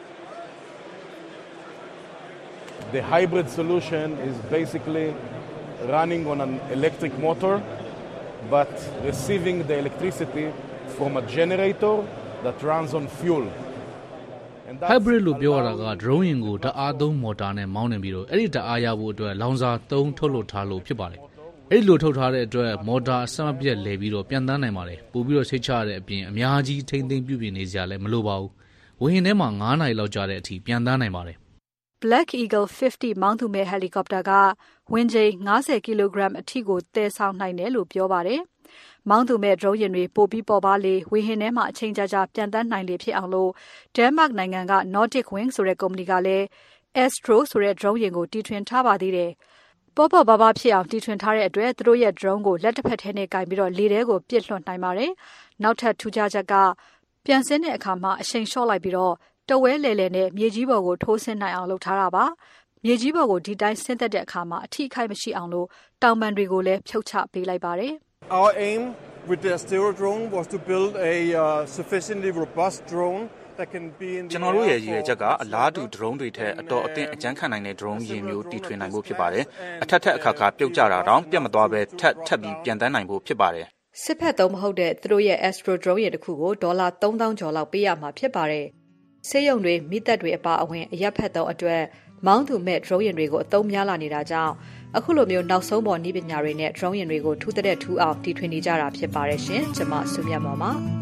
။ The hybrid solution is basically running on an electric motor but receiving the electricity from a generator that runs on fuel. hybrid လို့ပြောရတာက drone ယာဉ်ကိုဓာတ်အားသုံးမော်တာနဲ့မောင်းနေပြီးတော့အဲ့ဒီဓာတ်အားရဖို့အတွက်လောင်စာသုံးထုတ်လုပ်ထားလို့ဖြစ်ပါတယ်။အဲ့ဒီလိုထုတ်ထားတဲ့အတွက်မော်တာအဆက်မပြတ်လဲပြီးတော့ပြန်တန်းနိုင်ပါတယ်။ပို့ပြီးတော့စိတ်ချရတဲ့အပြင်အများကြီးထိမ့်သိမ်းပြုပြင်နေစရာလည်းမလိုပါဘူး။ဝင်းထဲမှာ၅နာရီလောက်ကြာတဲ့အထိပြန်တန်းနိုင်ပါတယ်။ Black Eagle ၅၀ မောင်းသူမဲ့ helicopter ကဝင်းချိန်၅၀ကီလိုဂရမ်အထိကိုသယ်ဆောင်နိုင်တယ်လို့ပြောပါတယ်။မောင်းသူမဲ့ drone ယာဉ်တွေပို့ပြီးပေါ်ပါလေဝင်းထဲမှာအချိန်ကြာကြာပြန်တန်းနိုင်လေဖြစ်အောင်လို့ Denmark နိုင်ငံက Nordic Wing ဆိုတဲ့ကုမ္ပဏီကလည်း Astro ဆိုတဲ့ drone ယာဉ်ကိုတီထွင်ထားပါသေးတယ်။ပေါ်ပေါ်ပါပါဖြစ်အောင်တီထွင်ထားတဲ့အတွက်သူတို့ရဲ့ drone ကိုလက်တစ်ဖက်ထဲနဲ့ကင်ပြီးတော့လေထဲကိုပစ်လွှတ်နိုင်ပါတယ်။နောက်ထပ်ထူးခြားချက်ကပြန်ဆင်းတဲ့အခါမှာအရှိန်လျှော့လိုက်ပြီးတော့တဝဲလေလေနဲ့မြေကြီးပေါ်ကိုထိုးဆင်းနိုင်အောင်လုပ်ထားတာပါ။မြေကြီးပေါ်ကိုဒီတိုင်းဆင်းသက်တဲ့အခါမှာအထိအခိုက်မရှိအောင်လို့တောင်ပံတွေကိုလည်းဖြုတ်ချပေးလိုက်ပါတယ်။ Our aim with the Astero drone was to build a uh, sufficiently robust drone that can be in the ကျွန်တော်တို့ရဲ့ရည်ရွယ်ချက်ကအလားတူ drone တွေထက်အတော်အသင့်အကျန်းခံနိုင်တဲ့ drone ယာဉ်မျိုးတီထွင်နိုင်ဖို့ဖြစ်ပါတယ်။အထက်ထက်အခါခါပြုတ်ကျတာတောင်ပြတ်မသွားပဲထက်ထက်ပြီးပြန်တန်းနိုင်ဖို့ဖြစ်ပါတယ်။စစ်ဖက်သုံးမဟုတ်တဲ့သူတို့ရဲ့ Astro drone ယာဉ်တစ်ခုကိုဒေါ်လာသုံးသောင်းကျော်လောက်ပေးရမှာဖြစ်ပါတယ်။ဆေးရုံတွေမိသက်တွေအပါအဝင်အရက်ဖက်သုံးအတွက်မောင်းသူမဲ့ drone ယာဉ်တွေကိုအသုံးများလာနေတာကြောင့်အခုလိုမျိုးနောက်ဆုံးပေါ်နည်းပညာတွေနဲ့ drone ယာဉ်တွေကိုထူးတဲ့ထူးအောင်တီထွင်နေကြတာဖြစ်ပါတယ်ရှင်။ကျွန်မဆုမြတ်မော်ပါ။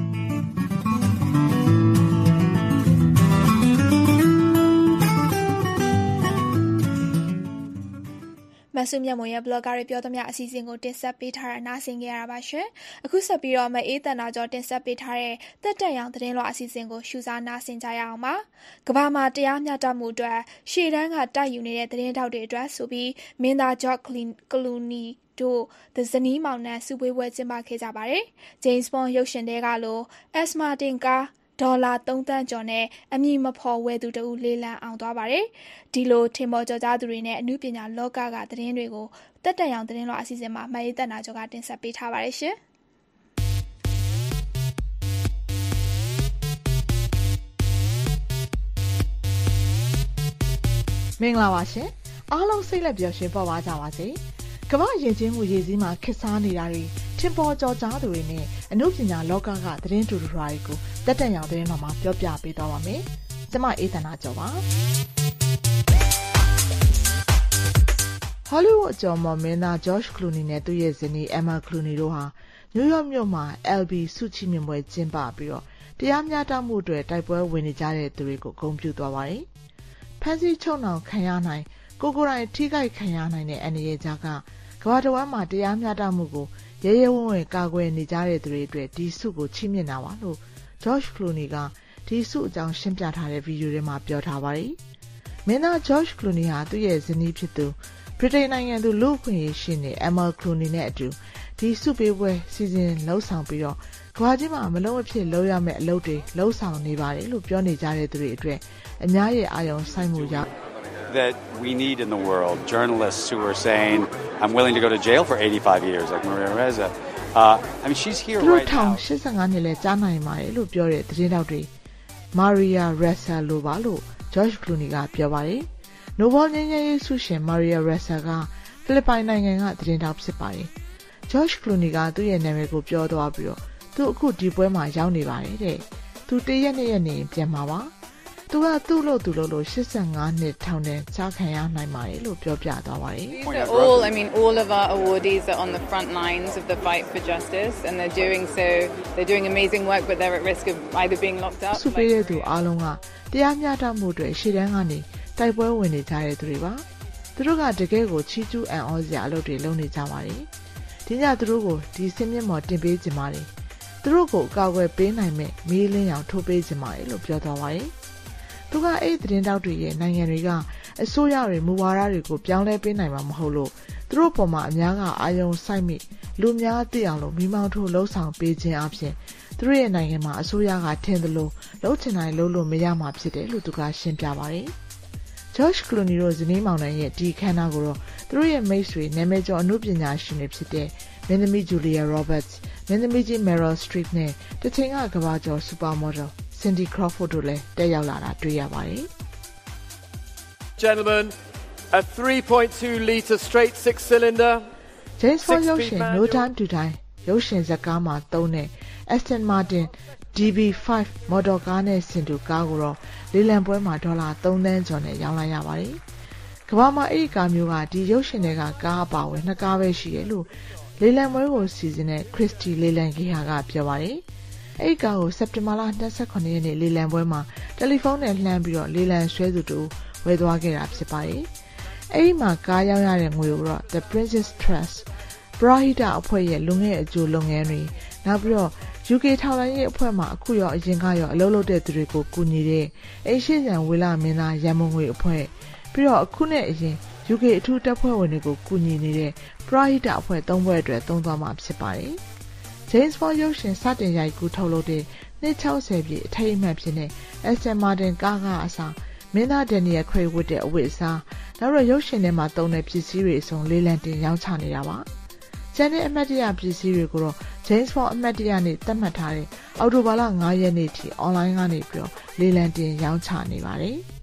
မဆုမြတ်မွန်ရဲ့ blogger တွေပြောသမျှအစီအစဉ်ကိုတင်ဆက်ပေးထားတာနားဆင်ကြရတာပါရှင်။အခုဆက်ပြီးတော့မအေးတန်တာကျော်တင်ဆက်ပေးထားတဲ့တက်တက်ရောင်သတင်းလွှာအစီအစဉ်ကိုရှုစားနားဆင်ကြရအောင်ပါ။ကမ္ဘာမှာတရားမျှတမှုအတွက်ရှေ့တန်းကတိုက်ယူနေတဲ့သတင်းတောက်တွေအတွက်ဆိုပြီးမင်းသား George Clooney တို့ The ဇနီးမောင်နှံစုပွဲပွဲကျင်းပခဲ့ကြပါတယ်။ James Bond ရုပ်ရှင်တဲကလို Aston Martin ကားဒေါ်လာသုံးသန်းကျော်နဲ့အမည်မဖော်ဝယ်သူတဦးလေးလံအောင်သွားပါတယ်။ဒီလိုထင်ပေါ်ကျော်ကြားသူတွေနဲ့အမှုပညာလောကကသတင်းတွေကိုတက်တက်ရောင်သတင်းလွှာအစီအစဉ်မှာမအေးသက်နာကျော်ကတင်ဆက်ပေးထားပါတယ်ရှင်။မင်္ဂလာပါရှင်။အားလုံးစိတ်လက်ပျော်ရွှင်ပေါ်ပါကြပါစေ။ကမ္ဘာယဉ်ကျေးမှုရည်စည်းမှာခက်စားနေတာတွေထင်ပေါ်ကျော်ကြားသူတွေနဲ့အမှုပညာလောကကသတင်းတူတူတွေကိုတက်တက်ရောင်သတင်းတော်မှာပြောပြပေးသွားပါမယ်။ကျွန်မအေးသနာကျော်ပါ။ Hollywood အကျော်မော်မင်းသား George Clooney နဲ့သူ့ရဲ့ဇနီး Emma Clooney တို့ဟာနယူးယောက်မြို့မှာ L B ဆုချီးမြှင့်ပွဲကျင်းပပြီးတော့တရားမျှတမှုအတွက်တိုက်ပွဲဝင်နေကြတဲ့သူတွေကိုဂုဏ်ပြုသွားပါတယ်။ဖမ်းဆီးချုပ်နှောင်ခံရနိုင်ကိုကိုယ်တိုင်ထိခိုက်ခံရနိုင်တဲ့အန္တရာယ်ကြားကကမ္ဘာတစ်ဝန်းမှာတရားမျှတမှုကိုရဲရဲဝံ့ဝံ့ကာကွယ်နေကြတဲ့သူတွေအတွက်ဒီဆုကိုချီးမြှင့်တာပါလို့ George Clooney ကဒီဆုအကြောင်းရှင်းပြထားတဲ့ဗီဒီယိုထဲမှာပြောထားပါတယ်။မင်းသား George Clooney ဟာသူ့ရဲ့ဇနီးဖြစ်သူဗြိတိန်နိုင်ငံသူလူ့အခွင့်အရေးရှင်နေ Emma Clooney နဲ့အတူဒီဆုပေးပွဲစီစဉ်လှုပ်ဆောင်ပြီးတော့ကမ္ဘာကြီးမှာမလုံးအဖြစ်လုပ်ရမယ့်အလုပ်တွေလှုပ်ဆောင်နေပါတယ်လို့ပြောနေကြတဲ့သူတွေအတွက်အများရဲ့အာရုံစိုက်မှုကြောင့် that we need in the world journalists who are saying I'm willing to go to jail for eighty-five years like Maria Ressa. Uh, I mean she's here right now. eighty-fiveနှစ်လဲကြားနိုင်ပါတယ်လို့ပြောတဲ့သတင်းတောက်တွေ Maria Ressa လိုပါလို့ George Clooney ကပြောပါတယ်။ Nobel ငြိမ်းချမ်းရေးဆုရှင် Maria Ressa ကဖိလစ်ပိုင်နိုင်ငံကသတင်းတောက်ဖြစ်ပါတယ်။ George Clooney ကသူ့ရဲ့နာမည်ကိုပြောသွားပြီးတော့သူအခုဒီပွဲမှာရောက်နေပါတယ်တဲ့။သူတရက်နဲ့ရက်နေပြန်မှာပါ။သူကသူ့လို့သူလို့လို့eighty-fiveနှစ်ထောင်ထဲချခံရနိုင်ပါတယ်လို့ပြောပြသွားပါတယ်။ All I mean all of our awardees are on the front lines of the fight for justice and they're doing so they're doing amazing work but they're at risk of either being locked up. ဆုပေးတဲ့သူအားလုံးကတရားမျှတမှုအတွက်ရှေ့တန်းကနေတိုက်ပွဲဝင်နေကြတဲ့သူတွေပါသူတို့ကတကယ်ကိုချီးကျူးအံ့ဩစရာအလုပ်တွေလုပ်နေကြပါတယ်ဒီညသူတို့ကိုဒီစင်းမြင့်မော်တင်ပေးခြင်းပါတယ်သူတို့ကိုအကောက်ွယ်ပေးနိုင်မဲ့မီးလင်းရောင်ထိုးပေးခြင်းပါတယ်လို့ပြောသွားပါတယ်သူကအဲ့ဒီသတင်းတောက်တွေရဲ့နိုင်ငံတွေကအစိုးရတွေမူဝါဒတွေကိုပြောင်းလဲပေးနိုင်မှာမဟုတ်လို့သူတို့ပေါ်မှာအများကအာရုံစိုက်မိလူများသိအောင်လို့မိမောင်းထိုးလှုပ်ဆောင်ပေးခြင်းအပြင်သူတို့ရဲ့နိုင်ငံမှာအစိုးရကထင်သလိုလှုပ်ချင်တိုင်းလှုပ်လို့မရမှာဖြစ်တယ်လို့သူကရှင်းပြပါတယ်George Clooney တို့ဇနီးမောင်နှံရဲ့ဒီခန်းနာကိုတော့သူတို့ရဲ့မိတ်ဆွေနာမည်ကျော်အမှုပညာရှင်တွေဖြစ်တဲ့မင်းသမီး Julia Roberts မင်းသမီးကြီး Meryl Streep နဲ့တချိန်ကကမ္ဘာကျော် Supermodel Cindy Crawford တို့လည်းတက်ရောက်လာတာတွေ့ရပါတယ် Gentlemen, a three point two litre straight six cylinder James Bond ရုပ်ရှင် No Time to Die ရုပ်ရှင်ဇာတ်ကားမှာသုံးတဲ့ Aston Martin D B five မော်တော်ကားနဲ့ဆင်တူကားကိုတော့လေလံပွဲမှာဒေါ်လာသုံးသန်းကျော်နဲ့ရောင်းလိုက်ရပါတယ်။ကမ္ဘာမှာအဲ့ဒီကားမျိုးကဒီရုပ်ရှင်တွေကကားအပါဝင်နှစ်ကားပဲရှိတယ်လို့လေလံပွဲကိုစီစဉ်တဲ့ Christy လေလံကြီးဟာကပြောပါတယ်။အဲ့ဒီကားကိုစက်တင်ဘာလ၂၈ရက်နေ့လေလံပွဲမှာတယ်လီဖုန်းနဲ့လှမ်းပြီးတော့လေလံဆွဲသူတို့ဝယ်သွားခဲ့တာဖြစ်ပါတယ်။အဲ့ဒီမှာကားရောင်းရတဲ့ငွေကိုတော့ The Princess Trust ပရာဟိတအဖွဲ့ရဲ့လူငယ်အကျိုးလုပ်ငန်းတွေနောက်ပြီးတော့ U K ထောက်လှမ်းရေးအဖွဲ့မှအခုရောအရင်ကရောအလုပ်လုပ်တဲ့သူတွေကိုကူညီတဲ့အေရှီယံဝေလာမင်းသားရန်မုံငွေအဖွဲ့ပြီးတော့အခုနဲ့အရင် U K အထူးတပ်ဖွဲ့ဝင်တွေကိုကူညီနေတဲ့ပရာဟိတအဖွဲ့သုံးဖွဲ့အတွက်သုံးသွားမှာဖြစ်ပါတယ်။ James Bond ရုပ်ရှင်စတင်ရိုက်ကူးထုတ်လုပ်တဲ့နှစ်၆၀ပြည့်အထိမ်းအမှတ်ဖြစ်တဲ့ Aston Martin ကားကအစားမင်းသား Daniel Craig ဝတ်တဲ့အဝတ်အစားနောက်တော့ရုပ်ရှင်ထဲမှာသုံးတဲ့ပစ္စည်းတွေအစုံလေးလံတင်ရောင်းချနေတာပါ။ကျန်တဲ့အမတ်တရပစ္စည်းတွေကိုတော့ James Bond အမတ်တရနေ့သတ်မှတ်ထားတဲ့အောက်တိုဘာလ၅ရက်နေ့ထိ online ကနေပြီးတော့လေလံတင်ရောင်းချနေပါတယ်။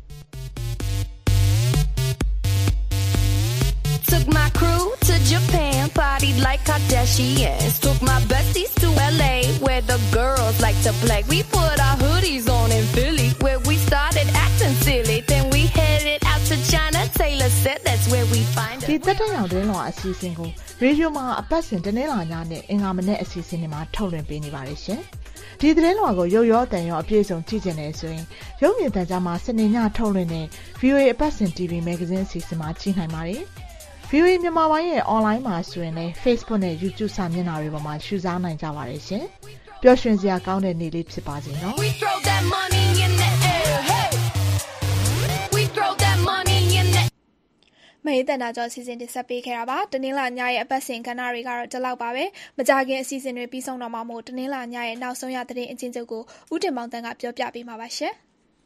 Took my crew to Japan, partied like Kardashians. Took my besties to L A, where the girls like to play. We put our hoodies on in Philly, where we started acting silly. Then we headed out to China. Taylor said that's where we find it. ဒီတက်တဲ့ရောင်တွင်းလောအစီအစဉ်ကိုရေဒီယိုမှာအပတ်စဉ်တနင်္လာညနဲ့အင်္ဂါမနေ့အစီအစဉ်တွေမှာထုတ်လွှင့်ပေးနေပါတယ်ရှင်။ဒီသတင်းလွှာကိုရုပ်ရောအတန်ရောအပြည့်စုံကြည့်ကြနေဆိုရင်ရုပ်မြင်သံကြားမှာစနေညထုတ်လွှင့်တဲ့ V O A အပတ်စဉ် T V Magazine အစီအစဉ်မှာကြည့်နိုင်ပါတယ်။ V O A မြန်မာပိုင်းရဲ့ online မှာဆိုရင်လည်း Facebook နဲ့ YouTube စာမျက်နှာတွေပေါ်မှာရှုစားနိုင်ကြပါတယ်ရှင်။ပျော်ရွှင်စရာကောင်းတဲ့နေ့လေးဖြစ်ပါစေနော်။ We throw that money in the air, hey. We throw that money in the မေတ္တာကြောင့်စီစဉ်တင်ဆက်ပေးခဲ့တာပါတနင်္လာညရဲ့အပတ်စဉ်ကဏ္ဍတွေကတော့ဒီလောက်ပါပဲမကြခင်အစီအစဉ်တွေပြီးဆုံးတော့မှမို့တနင်္လာညရဲ့နောက်ဆုံးရသတင်းအချင်းချုပ်ကိုဦးတင်မောင်တန်းကပြောပြပေးမှာပါရှင်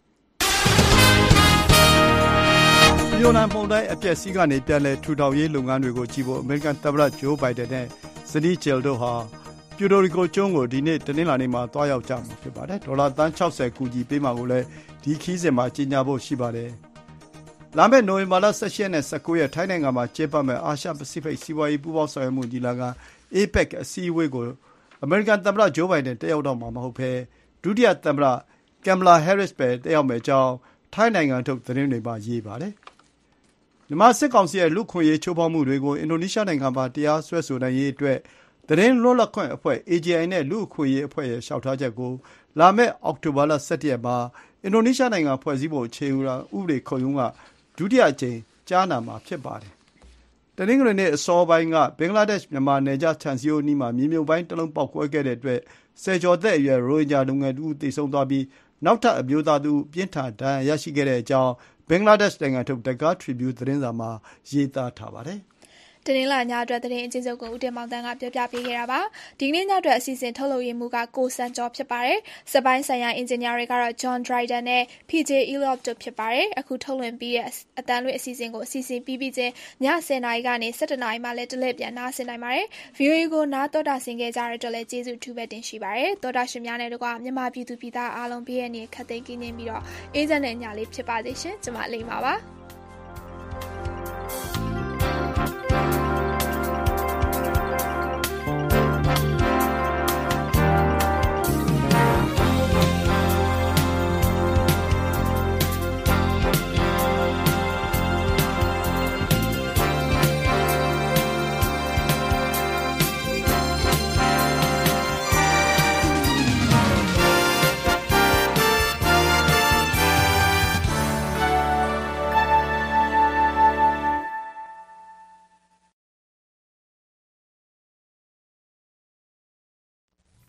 ယိုနန်ပုံတိုင်းအပြက်စီးကနေပြန်လဲထူထောင်ရေးလုပ်ငန်းတွေကိုကြည့်ဖို့အမေရိကန်သမ္မတဂျိုးဘိုင်ဒန်နဲ့ဇနီးဂျယ်တို့ဟာပျူတိုရီကိုကျွန်းကိုဒီနေ့တနင်္လာနေ့မှာတွားရောက်ကြမှာဖြစ်ပါတယ်ဒေါ်လာသန်း၆၀ကူညီပေးမှာကိုလည်းဒီခီးစဉ်မှာကြီးညာဖို့ရှိပါတယ်လာမယ့်နိုဝင်ဘာလ၁၈ရက်နဲ့၁၉ရက်ထိုင်းနိုင်ငံမှာကျင်းပမယ့်အာရှပစိဖိတ်စီးပွားရေးပူးပေါင်းဆောင်ရွက်မှုညီလာခံ အေပက် အစည်းအဝေးကိုအမေရိကန်သမ္မတဂျိုးဘိုင်ဒန်တက်ရောက်တော့မှာမဟုတ်ဘဲဒုတိယသမ္မတကင်မလာဟဲရစ်ပဲတက်ရောက်မယ့်အကြောင်းထိုင်းနိုင်ငံထုတ်သတင်းတွေမှာရေးပါတယ်မြန်မာစစ်ကောင်စီရဲ့လူခွင့်ရေးချိုးဖောက်မှုတွေကိုအင်ဒိုနီးရှားနိုင်ငံမှာတရားစွဲဆိုနိုင်ရေးအတွက်သတင်းလွတ်လပ်ခွင့်အဖွဲ့ A J I နဲ့လူ့အခွင့်အရေးအဖွဲ့ရဲ့လျှောက်ထားချက်ကိုလာမယ့်အောက်တိုဘာလ၁၁ရက်မှာအင်ဒိုနီးရှားနိုင်ငံဖွဲ့စည်းပုံအခြေခံဥပဒေခုံရုံးကဒုတိယအကြိမ်ကြားနာမှာဖြစ်ပါတယ်။တနင်္ဂနွေနေ့အစောပိုင်းကဘင်္ဂလားဒေ့ရှ်မြန်မာနယ်ခြားခြံစည်းရိုးနီးမှာမြေမြုပ်ပိုင်းတစ်လုံးပေါက်ကွဲခဲ့တဲ့အတွက်ဆယ်ကျော်သက်အရွယ်ရိုဟင်ဂျာလူငယ်တူသေဆုံးသွားပြီးနောက်ထပ်အမျိုးသားတူပြင်းထန်ဒဏ်ရာရရှိခဲ့တဲ့အကြောင်းဘင်္ဂလားဒေ့ရှ်နိုင်ငံထုတ် Dhaka Tribune သတင်းစာမှာရေးသားထားပါတယ်။တနင်္လာညအတွက်သတင်းအချင်းချုပ်ကိုဦးတင်မောင်တန်းကပြောပြပေးခဲ့တာပါဒီကနေ့ညအတွက်အစီအစဉ်ထုတ်လုပ်ရေးမှူးကကိုစံကျော်ဖြစ်ပါတယ်စက်ပိုင်းဆိုင်ရာအင်ဂျင်နီယာတွေကတော့ John Dryden နဲ့ P J Elliot တို့ဖြစ်ပါတယ်အခုထုတ်လွှင့်ပြီးတဲ့အတန်လွင့်အစီအစဉ်ကိုအစီအစဉ်ပြီးပြီးချင်းည၁၀နာရီကနေ၁၁နာရီမှလည်းတလဲပြန်နားဆင်နိုင်ပါတယ် V O A ကိုနားတော်တာဆင်ခဲ့ကြတဲ့အတွက်လည်းကျေးဇူးထူးပဲတင်ရှိပါတယ်တော်တာရှင်များနဲ့တကွမြန်မာပြည်သူပြည်သားအားလုံးပြည့်ရဲ့နေ့ခတ်သိမ်းကင်းပြီးတော့အေးချမ်းတဲ့ညလေးဖြစ်ပါစေရှင်ကျွန်မလိမ့်ပါပါ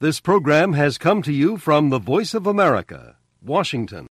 This program has come to you from the Voice of America, Washington.